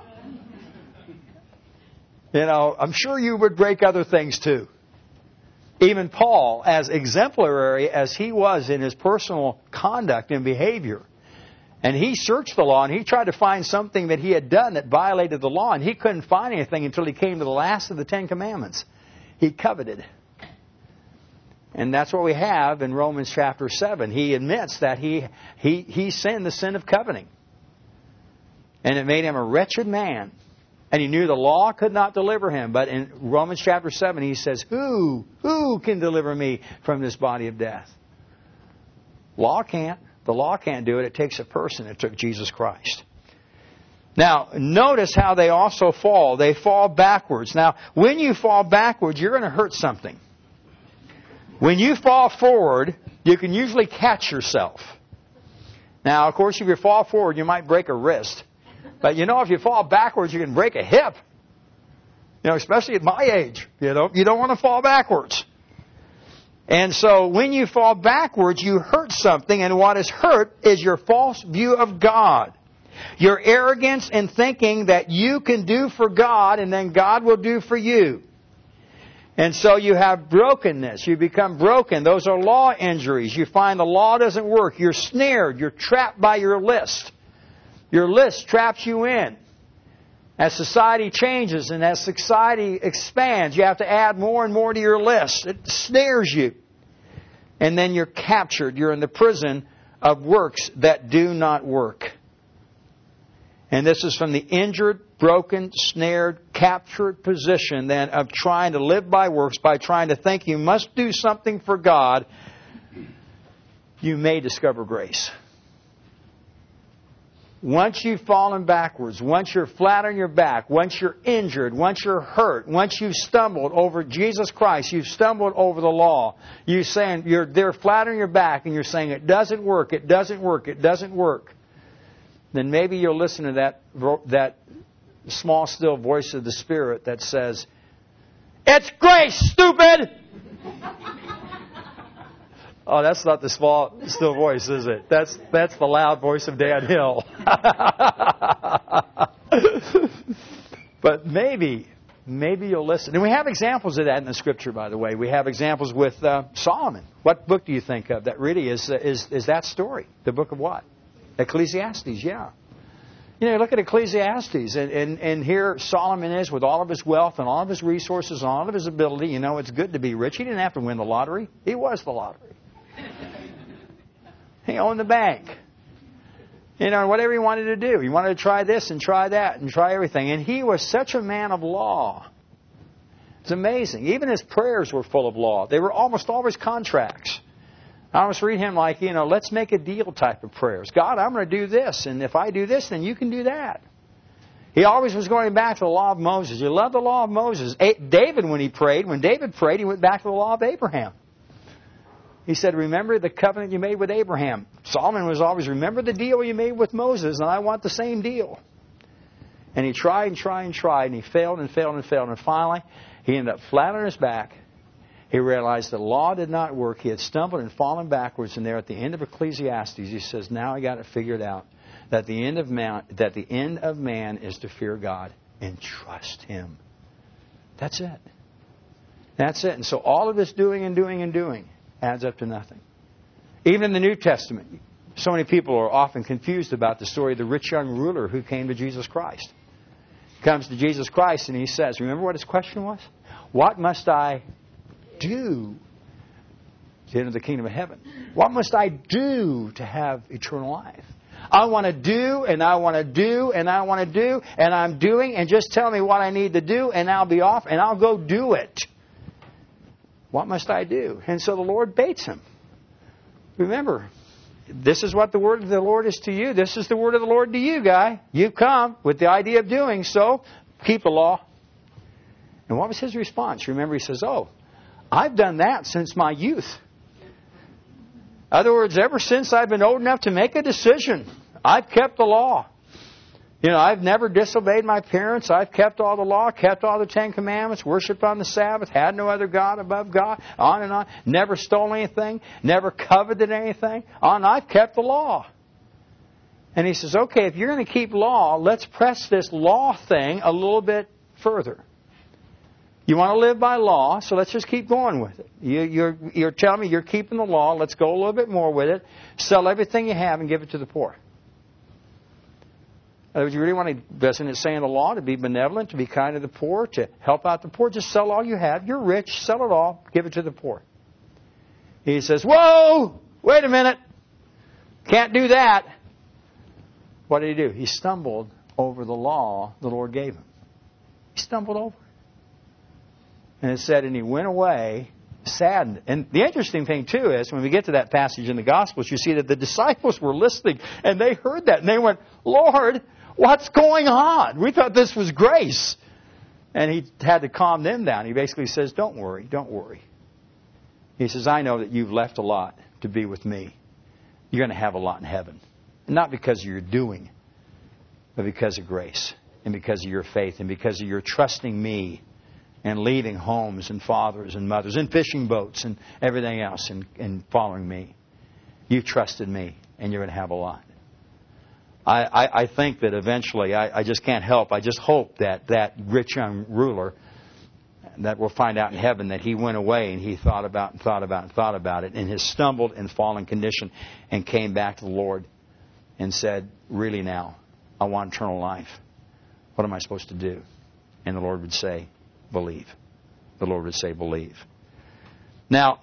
You know, I'm sure you would break other things too. Even Paul, as exemplary as he was in his personal conduct and behavior, and he searched the law and he tried to find something that he had done that violated the law, and he couldn't find anything until he came to the last of the Ten Commandments. He coveted. And that's what we have in Romans chapter seven. He admits that he, he, he sinned the sin of coveting. And it made him a wretched man. And he knew the law could not deliver him. But in Romans chapter seven, he says, Who? Who can deliver me from this body of death? Law can't. The law can't do it. It takes a person. It took Jesus Christ. Now, notice how they also fall. They fall backwards. Now, when you fall backwards, you're going to hurt something. When you fall forward, you can usually catch yourself. Now, of course, if you fall forward, you might break a wrist. But you know, if you fall backwards, you can break a hip. You know, especially at my age. You know, you don't want to fall backwards. And so when you fall backwards, you hurt something. And what is hurt is your false view of God. Your arrogance in thinking that you can do for God and then God will do for you. And so you have brokenness. You become broken. Those are law injuries. You find the law doesn't work. You're snared. You're trapped by your list. Your list traps you in. As society changes and as society expands, you have to add more and more to your list. It snares you. And then you're captured. You're in the prison of works that do not work. And this is from the injured, broken, snared, captured position then of trying to live by works, by trying to think you must do something for God. You may discover grace. Once you've fallen backwards, once you're flat on your back, once you're injured, once you're hurt, once you've stumbled over Jesus Christ, you've stumbled over the law, you're saying you're there flat on your back and you're saying it doesn't work, it doesn't work, it doesn't work, then maybe you'll listen to that that small still voice of the Spirit that says, "It's grace, stupid!" Oh, that's not the small, still voice, is it? That's that's the loud voice of Dan Hill. But maybe, maybe you'll listen. And we have examples of that in the Scripture, by the way. We have examples with uh, Solomon. What book do you think of that really is, uh, is is that story? The book of what? Ecclesiastes, yeah. You know, look at Ecclesiastes, and, and, and here Solomon is with all of his wealth and all of his resources and all of his ability. You know, it's good to be rich. He didn't have to win the lottery. He was the lottery. He owned the bank. You know, whatever he wanted to do. He wanted to try this and try that and try everything. And he was such a man of law. It's amazing. Even his prayers were full of law. They were almost always contracts. I almost read him like, you know, let's make a deal type of prayers. God, I'm going to do this. And if I do this, then you can do that. He always was going back to the law of Moses. You love the law of Moses. David, when he prayed, when David prayed, he went back to the law of Abraham. He said, remember the covenant you made with Abraham. Solomon was always, remember the deal you made with Moses, and I want the same deal. And he tried and tried and tried, and he failed and failed and failed. And finally, he ended up flat on his back. He realized the law did not work. He had stumbled and fallen backwards. And there at the end of Ecclesiastes, he says, now I got it figured out. That the end of man, that the end of man is to fear God and trust Him. That's it. That's it. And so all of this doing and doing and doing adds up to nothing. Even in the New Testament, so many people are often confused about the story of the rich young ruler who came to Jesus Christ. He comes to Jesus Christ and he says, remember what his question was? What must I do to enter the kingdom of heaven? What must I do to have eternal life? I want to do and I want to do and I want to do and I'm doing, and just tell me what I need to do and I'll be off and I'll go do it. What must I do? And so the Lord baits him. Remember, this is what the word of the Lord is to you. This is the word of the Lord to you, guy. You've come with the idea of doing, so keep the law. And what was his response? Remember, he says, oh, I've done that since my youth. In other words, ever since I've been old enough to make a decision, I've kept the law. You know, I've never disobeyed my parents. I've kept all the law, kept all the Ten Commandments, worshipped on the Sabbath, had no other God above God, on and on. Never stole anything, never coveted anything. On, I've kept the law. And he says, okay, if you're going to keep law, let's press this law thing a little bit further. You want to live by law, so let's just keep going with it. You, you're, you're telling me you're keeping the law. Let's go a little bit more with it. Sell everything you have and give it to the poor. In other words, you really want to, doesn't it say in the law to be benevolent, to be kind to the poor, to help out the poor? Just sell all you have. You're rich. Sell it all. Give it to the poor. He says, whoa, wait a minute. Can't do that. What did he do? He stumbled over the law the Lord gave him. He stumbled over it. And it said, and he went away saddened. And the interesting thing, too, is when we get to that passage in the Gospels, you see that the disciples were listening, and they heard that, and they went, Lord, what's going on? We thought this was grace. And he had to calm them down. He basically says, don't worry, don't worry. He says, I know that you've left a lot to be with me. You're going to have a lot in heaven. And not because of your doing, but because of grace, and because of your faith, and because of your trusting me, and leaving homes and fathers and mothers and fishing boats and everything else and, and following me. You've trusted me, and you're going to have a lot. I, I, I think that eventually, I, I just can't help, I just hope that that rich young ruler, that we'll find out in heaven, that he went away and he thought about and thought about and thought about it in his stumbled and fallen condition and came back to the Lord and said, really now, I want eternal life. What am I supposed to do? And the Lord would say, believe. The Lord would say, believe. Now,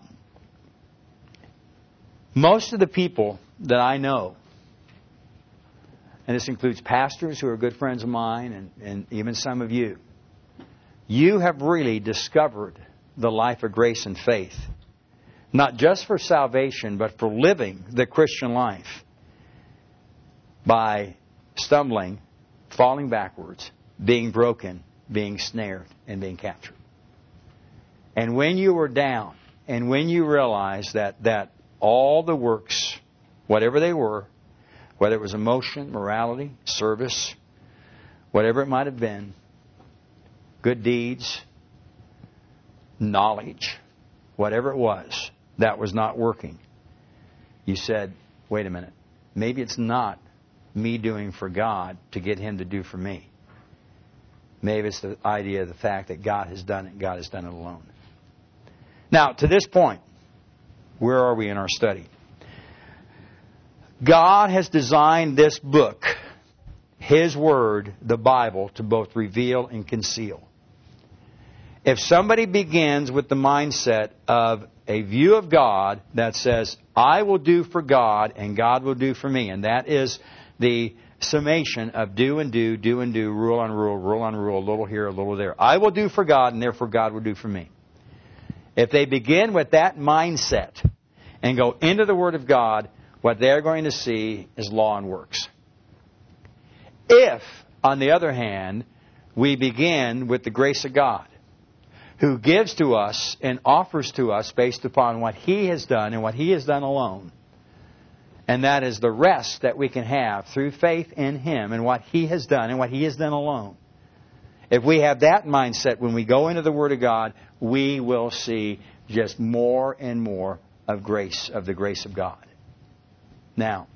most of the people that I know, and this includes pastors who are good friends of mine and, and even some of you, you have really discovered the life of grace and faith. Not just for salvation, but for living the Christian life by stumbling, falling backwards, being broken, being snared, and being captured. And when you were down, and when you realized that, that all the works, whatever they were, whether it was emotion, morality, service, whatever it might have been, good deeds, knowledge, whatever it was, that was not working. You said, wait a minute, maybe it's not me doing for God to get Him to do for me. Maybe it's the idea of the fact that God has done it, God has done it alone. Now, to this point, where are we in our study? God has designed this book, His Word, the Bible, to both reveal and conceal. If somebody begins with the mindset of a view of God that says, I will do for God and God will do for me, and that is the summation of do and do, do and do, rule on rule, rule on rule, a little here, a little there. I will do for God and therefore God will do for me. If they begin with that mindset and go into the Word of God, what they're going to see is law and works. If, on the other hand, we begin with the grace of God, who gives to us and offers to us based upon what He has done and what He has done alone, and that is the rest that we can have through faith in Him and what He has done and what He has done alone. If we have that mindset when we go into the Word of God, we will see just more and more of grace, of the grace of God. Now,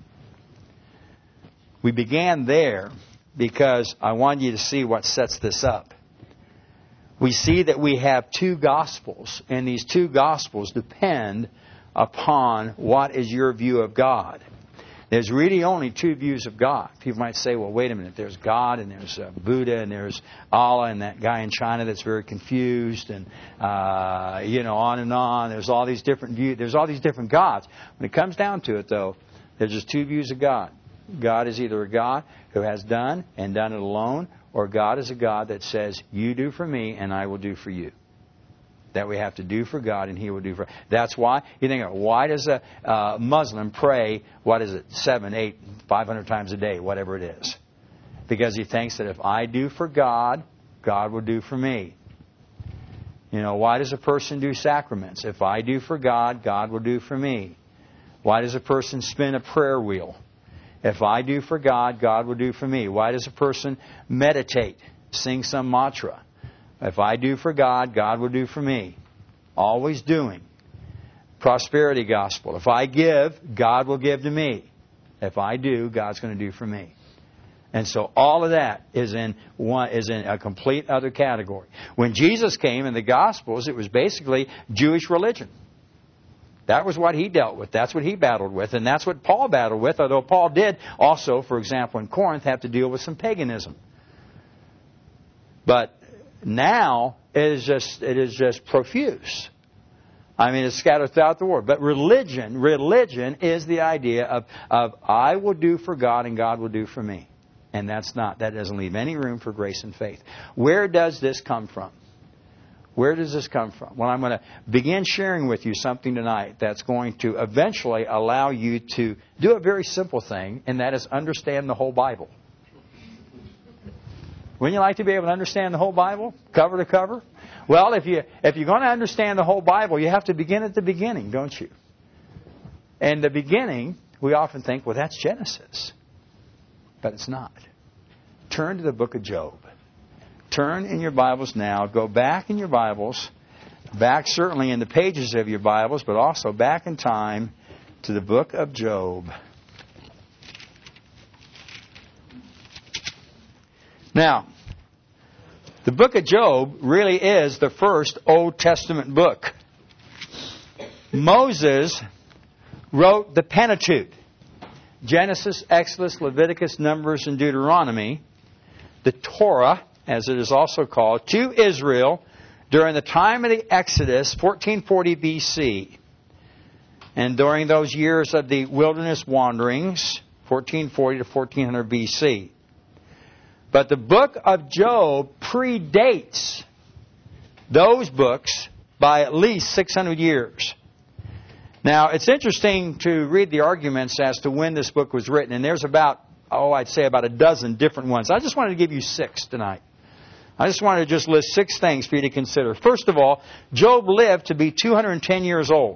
we began there because I want you to see what sets this up. We see that we have two Gospels, and these two Gospels depend upon what is your view of God. There's really only two views of God. People might say, well, wait a minute, there's God, and there's uh, Buddha, and there's Allah, and that guy in China that's very confused, and, uh, you know, on and on. There's all these different views. There's all these different gods. When it comes down to it, though, there's just two views of God. God is either a God who has done and done it alone, or God is a God that says, you do for me and I will do for you. That we have to do for God and He will do for us. That's why, you think, why does a uh, Muslim pray, what is it, seven, eight, five hundred times a day, whatever it is? Because he thinks that if I do for God, God will do for me. You know, why does a person do sacraments? If I do for God, God will do for me. Why does a person spin a prayer wheel? If I do for God, God will do for me. Why does a person meditate, sing some mantra? If I do for God, God will do for me. Always doing. Prosperity gospel. If I give, God will give to me. If I do, God's going to do for me. And so all of that is in one is in a complete other category. When Jesus came in the Gospels, it was basically Jewish religion. That was what He dealt with. That's what He battled with. And that's what Paul battled with. Although Paul did also, for example, in Corinth, have to deal with some paganism. But now it is just it is just profuse. I mean, it's scattered throughout the world. But religion, religion is the idea of, of I will do for God and God will do for me. And that's not, that doesn't leave any room for grace and faith. Where does this come from? Where does this come from? Well, I'm going to begin sharing with you something tonight that's going to eventually allow you to do a very simple thing, and that is understand the whole Bible. Wouldn't you like to be able to understand the whole Bible, cover to cover? Well, if, you, if you're going to understand the whole Bible, you have to begin at the beginning, don't you? And the beginning, we often think, well, that's Genesis. But it's not. Turn to the book of Job. Turn in your Bibles now. Go back in your Bibles. Back certainly in the pages of your Bibles, but also back in time to the book of Job. Now, the book of Job really is the first Old Testament book. Moses wrote the Pentateuch. Genesis, Exodus, Leviticus, Numbers, and Deuteronomy. The Torah, as it is also called, to Israel during the time of the Exodus, fourteen forty B C. And during those years of the wilderness wanderings, fourteen forty to fourteen hundred B C. But the book of Job predates those books by at least six hundred years. Now, it's interesting to read the arguments as to when this book was written. And there's about, oh, I'd say about a dozen different ones. I just wanted to give you six tonight. I just wanted to just list six things for you to consider. First of all, Job lived to be two hundred ten years old.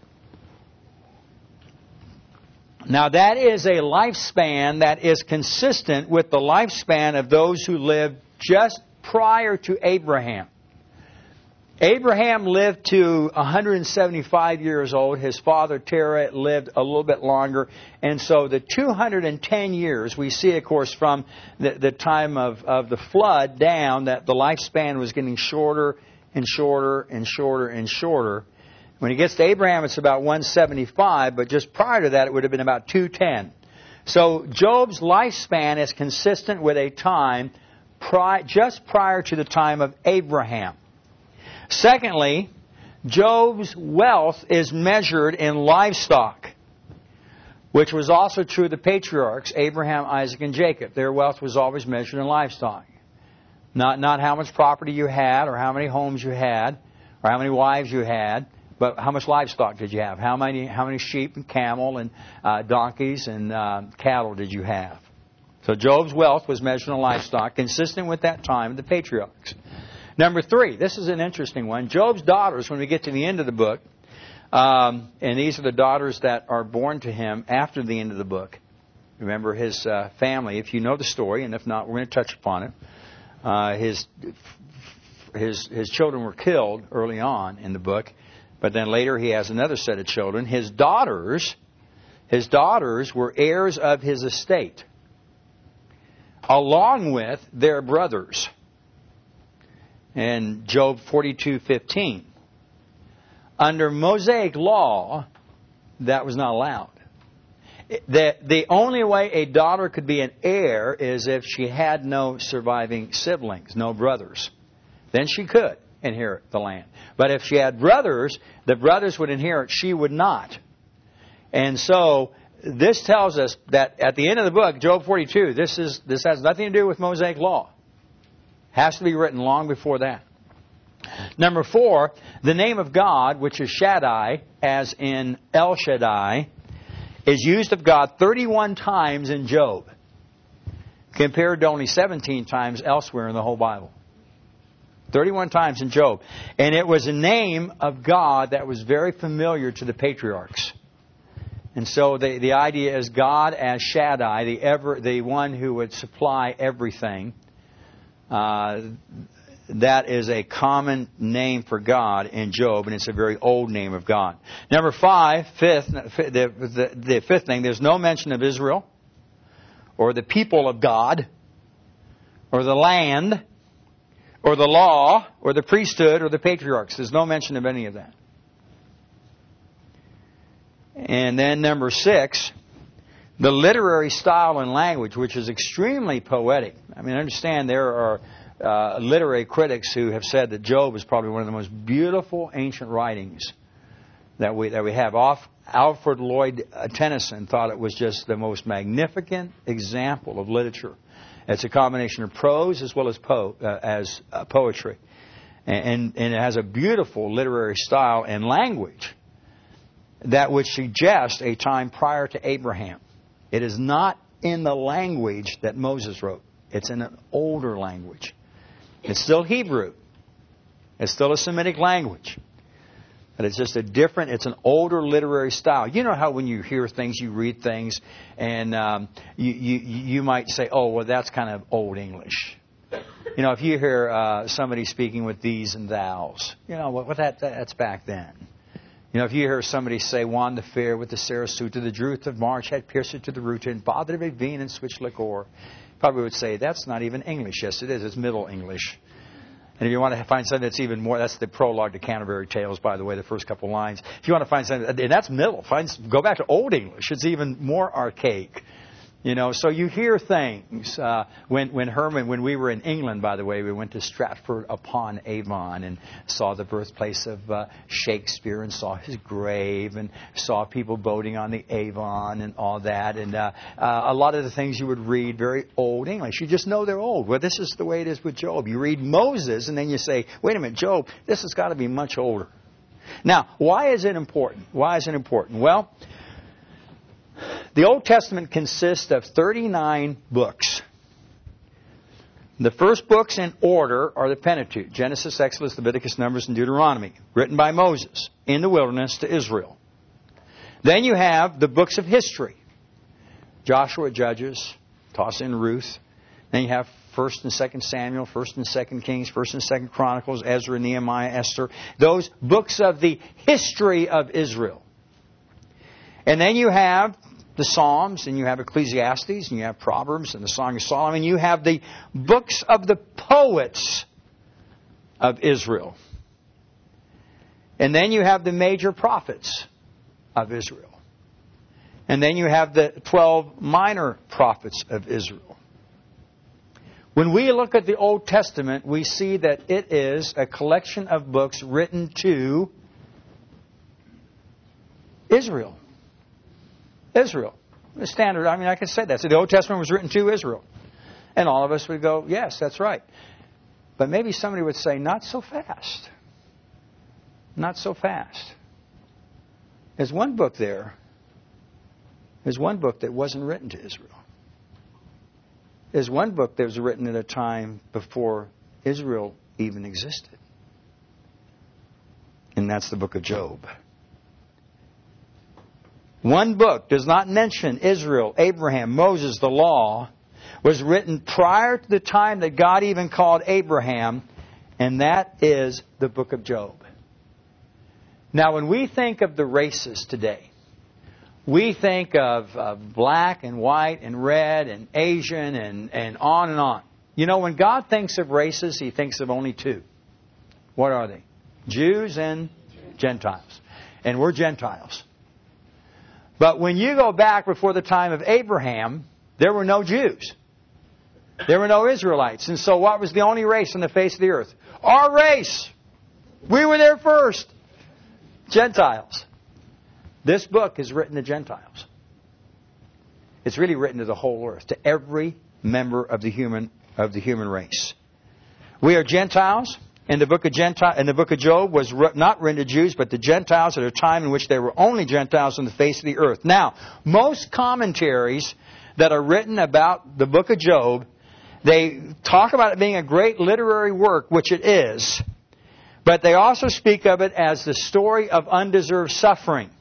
Now, that is a lifespan that is consistent with the lifespan of those who lived just prior to Abraham. Abraham lived to one hundred seventy-five years old. His father Terah lived a little bit longer. And so the two hundred ten years, we see, of course, from the, the time of, of the flood down, that the lifespan was getting shorter and shorter and shorter and shorter. When it gets to Abraham, it's about one seventy-five, but just prior to that, it would have been about two ten. So Job's lifespan is consistent with a time pri- just prior to the time of Abraham. Secondly, Job's wealth is measured in livestock, which was also true of the patriarchs, Abraham, Isaac, and Jacob. Their wealth was always measured in livestock. Not, not how much property you had, or how many homes you had, or how many wives you had, but how much livestock did you have? How many, how many sheep and camel and uh, donkeys and uh, cattle did you have? So Job's wealth was measured in livestock, consistent with that time of the patriarchs. Number three, this is an interesting one. Job's daughters, when we get to the end of the book, um, and these are the daughters that are born to him after the end of the book. Remember his uh, family, if you know the story, and if not, we're going to touch upon it. Uh, his, his, his children were killed early on in the book, but then later he has another set of children. His daughters, his daughters were heirs of his estate, along with their brothers. In Job forty-two fifteen. Under Mosaic law, that was not allowed. The, the only way a daughter could be an heir is if she had no surviving siblings, no brothers. Then she could inherit the land. But if she had brothers, the brothers would inherit, she would not. And so this tells us that at the end of the book, Job forty-two, this is this has nothing to do with Mosaic law. Has to be written long before that. Number four, the name of God, which is Shaddai, as in El Shaddai, is used of God thirty-one times in Job, compared to only seventeen times elsewhere in the whole Bible. thirty-one times in Job. And it was a name of God that was very familiar to the patriarchs. And so the, the idea is God as Shaddai, the ever the one who would supply everything. Uh, that is a common name for God in Job, and it's a very old name of God. Number five, fifth, the, the, the fifth thing, there's no mention of Israel, or the people of God, or the land, or the law, or the priesthood, or the patriarchs. There's no mention of any of that. And then number six, the literary style and language, which is extremely poetic. I mean, understand there are uh, literary critics who have said that Job is probably one of the most beautiful ancient writings that we that we have. Off, Alfred Lloyd Tennyson thought it was just the most magnificent example of literature. It's a combination of prose as well as po uh, as uh, poetry, and, and it has a beautiful literary style and language that would suggest a time prior to Abraham. It is not in the language that Moses wrote. It's in an older language. It's still Hebrew. It's still a Semitic language. But it's just a different, it's an older literary style. You know how when you hear things, you read things, and um, you, you, you might say, oh, well, that's kind of old English. You know, if you hear uh, somebody speaking with these and thous, you know, what, what that, that's back then. You know, if you hear somebody say, Juan the Fair with the Sarasuta, the Druth of March had pierced it to the root and bothered of bean and switch liquor, probably would say, that's not even English. Yes, it is. It's Middle English. And if you want to find something that's even more, that's the prologue to Canterbury Tales, by the way, the first couple lines. If you want to find something, and that's Middle, find, go back to Old English. It's even more archaic. You know, so you hear things. Uh, when when Herman, when we were in England, by the way, we went to Stratford upon Avon and saw the birthplace of uh, Shakespeare and saw his grave and saw people boating on the Avon and all that. And uh, uh, a lot of the things you would read, very old English. You just know they're old. Well, this is the way it is with Job. You read Moses and then you say, wait a minute, Job, this has got to be much older. Now, why is it important? Why is it important? Well, the Old Testament consists of thirty-nine books. The first books in order are the Pentateuch, Genesis, Exodus, Leviticus, Numbers, and Deuteronomy, written by Moses in the wilderness to Israel. Then you have the books of history, Joshua, Judges, toss in Ruth. Then you have First and Second Samuel, First and Second Kings, First and Second Chronicles, Ezra, Nehemiah, Esther. Those books of the history of Israel. And then you have the Psalms, and you have Ecclesiastes, and you have Proverbs, and the Song of Solomon. You have the books of the poets of Israel. And then you have the major prophets of Israel. And then you have the twelve minor prophets of Israel. When we look at the Old Testament, we see that it is a collection of books written to Israel. Israel. The standard, I mean, I can say that. So the Old Testament was written to Israel. And all of us would go, yes, that's right. But maybe somebody would say, not so fast. Not so fast. There's one book there. There's one book that wasn't written to Israel. There's one book that was written at a time before Israel even existed. And that's the book of Job. One book does not mention Israel, Abraham, Moses, the law, was written prior to the time that God even called Abraham, and that is the book of Job. Now, when we think of the races today, we think of uh, black and white and red and Asian and, and on and on. You know, when God thinks of races, He thinks of only two. What are they? Jews and Gentiles. And we're Gentiles. But when you go back before the time of Abraham, there were no Jews. There were no Israelites. And so what was the only race on the face of the earth? Our race. We were there first. Gentiles. This book is written to Gentiles. It's really written to the whole earth, to every member of the human of the human race. We are Gentiles. And the book of Gentile, and the book of Job was not written to Jews, but to Gentiles at a time in which there were only Gentiles on the face of the earth. Now, most commentaries that are written about the book of Job, they talk about it being a great literary work, which it is, but they also speak of it as the story of undeserved suffering.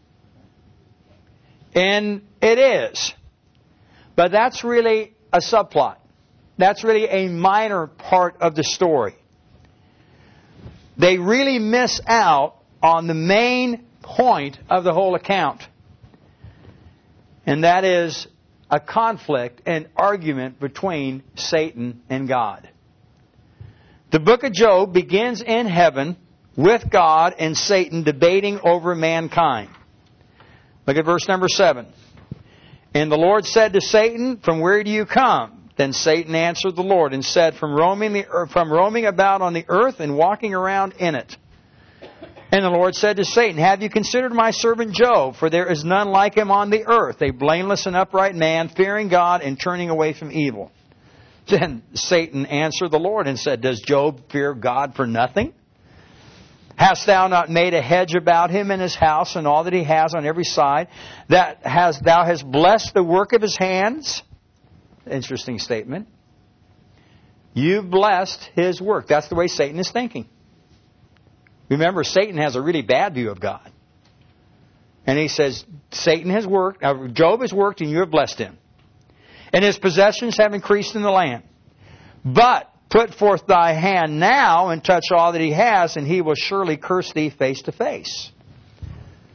And it is. But that's really a subplot. That's really a minor part of the story. They really miss out on the main point of the whole account. And that is a conflict and argument between Satan and God. The book of Job begins in heaven with God and Satan debating over mankind. Look at verse number seven. And the Lord said to Satan, from where do you come? Then Satan answered the Lord and said, from roaming the, from roaming about on the earth and walking around in it. And the Lord said to Satan, have you considered my servant Job? For there is none like him on the earth, a blameless and upright man, fearing God and turning away from evil. Then Satan answered the Lord and said, does Job fear God for nothing? Hast thou not made a hedge about him and his house and all that he has on every side? That has thou hast blessed the work of his hands? Interesting statement. You've blessed his work. That's the way Satan is thinking. Remember, Satan has a really bad view of God. And he says, Satan has worked, uh, Job has worked and you have blessed him. And his possessions have increased in the land. But put forth thy hand now and touch all that he has, and he will surely curse thee face to face.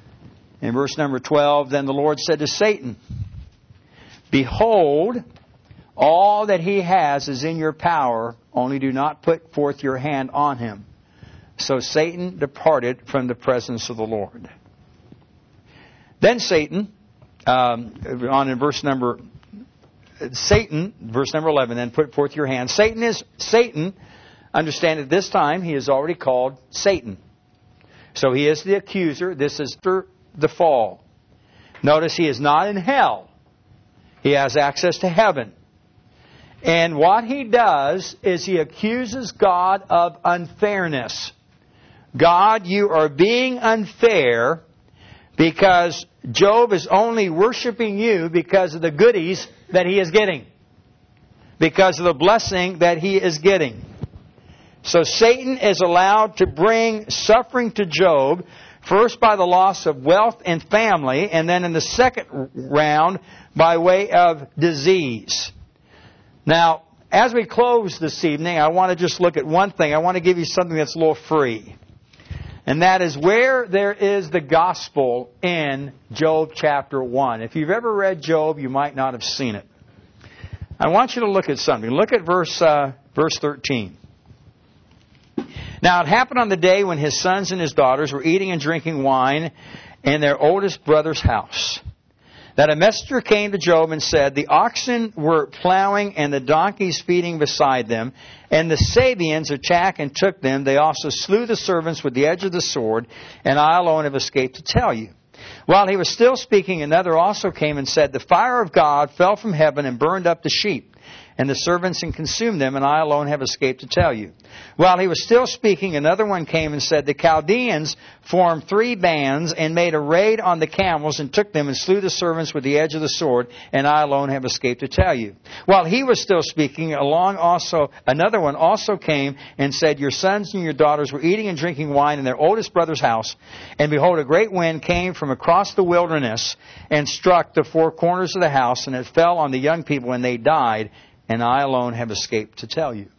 In verse number twelve, then the Lord said to Satan, behold, all that he has is in your power, only do not put forth your hand on him. So Satan departed from the presence of the Lord. Then Satan, um, on in verse number, Satan, verse number eleven, then put forth your hand. Satan is, Satan, understand at this time, he is already called Satan. So he is the accuser. This is the fall. Notice he is not in hell. He has access to heaven. And what he does is he accuses God of unfairness. God, you are being unfair because Job is only worshiping you because of the goodies that he is getting. Because of the blessing that he is getting. So Satan is allowed to bring suffering to Job, first by the loss of wealth and family, and then in the second round by way of disease. Now, as we close this evening, I want to just look at one thing. I want to give you something that's a little free. And that is where there is the gospel in Job chapter one. If you've ever read Job, you might not have seen it. I want you to look at something. Look at verse uh, verse thirteen. Now it happened on the day when his sons and his daughters were eating and drinking wine in their oldest brother's house, that a messenger came to Job and said, the oxen were plowing and the donkeys feeding beside them, and the Sabeans attacked and took them. They also slew the servants with the edge of the sword, and I alone have escaped to tell you. While he was still speaking, another also came and said, the fire of God fell from heaven and burned up the sheep and the servants and consumed them, and I alone have escaped to tell you. While he was still speaking, another one came and said, the Chaldeans formed three bands and made a raid on the camels and took them and slew the servants with the edge of the sword, and I alone have escaped to tell you. While he was still speaking, along also another one also came and said, your sons and your daughters were eating and drinking wine in their oldest brother's house, and behold, a great wind came from across the wilderness and struck the four corners of the house, and it fell on the young people, and they died, and I alone have escaped to tell you.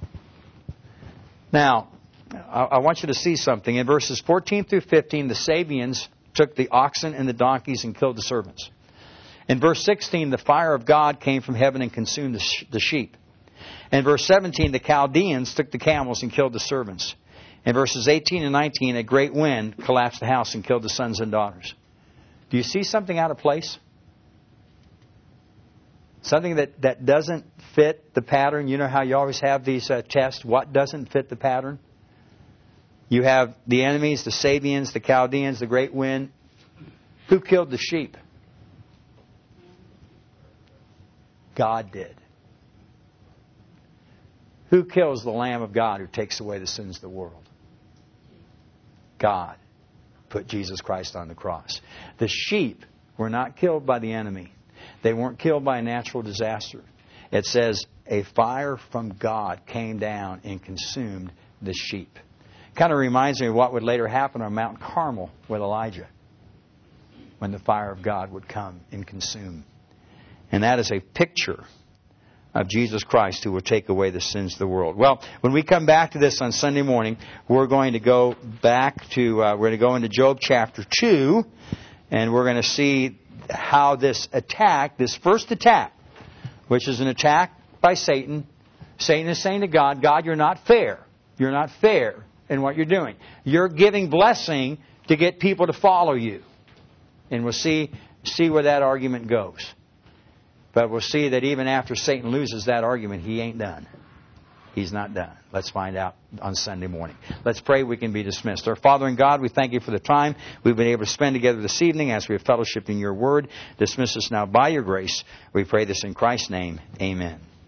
Now, I want you to see something. In verses fourteen through fifteen, the Sabeans took the oxen and the donkeys and killed the servants. In verse sixteen, the fire of God came from heaven and consumed the, the sheep. In verse seventeen, the Chaldeans took the camels and killed the servants. In verses eighteen and nineteen, a great wind collapsed the house and killed the sons and daughters. Do you see something out of place? Something that, that doesn't fit the pattern. You know how you always have these uh, tests. What doesn't fit the pattern? You have the enemies, the Sabeans, the Chaldeans, the great wind. Who killed the sheep? God did. Who kills the Lamb of God who takes away the sins of the world? God put Jesus Christ on the cross. The sheep were not killed by the enemy. They weren't killed by a natural disaster. It says a fire from God came down and consumed the sheep. Kind of reminds me of what would later happen on Mount Carmel with Elijah, when the fire of God would come and consume. And that is a picture of Jesus Christ who will take away the sins of the world. Well, when we come back to this on Sunday morning, we're going to go back to, uh, we're going to go into Job chapter two, and we're going to see how this attack, this first attack, which is an attack by Satan. Satan is saying to God, God, you're not fair. You're not fair in what you're doing. You're giving blessing to get people to follow you. And we'll see, see where that argument goes. But we'll see that even after Satan loses that argument, he ain't done. He's not done. Let's find out on Sunday morning. Let's pray we can be dismissed. Our Father in God, we thank you for the time we've been able to spend together this evening as we have fellowship in your word. Dismiss us now by your grace. We pray this in Christ's name. Amen.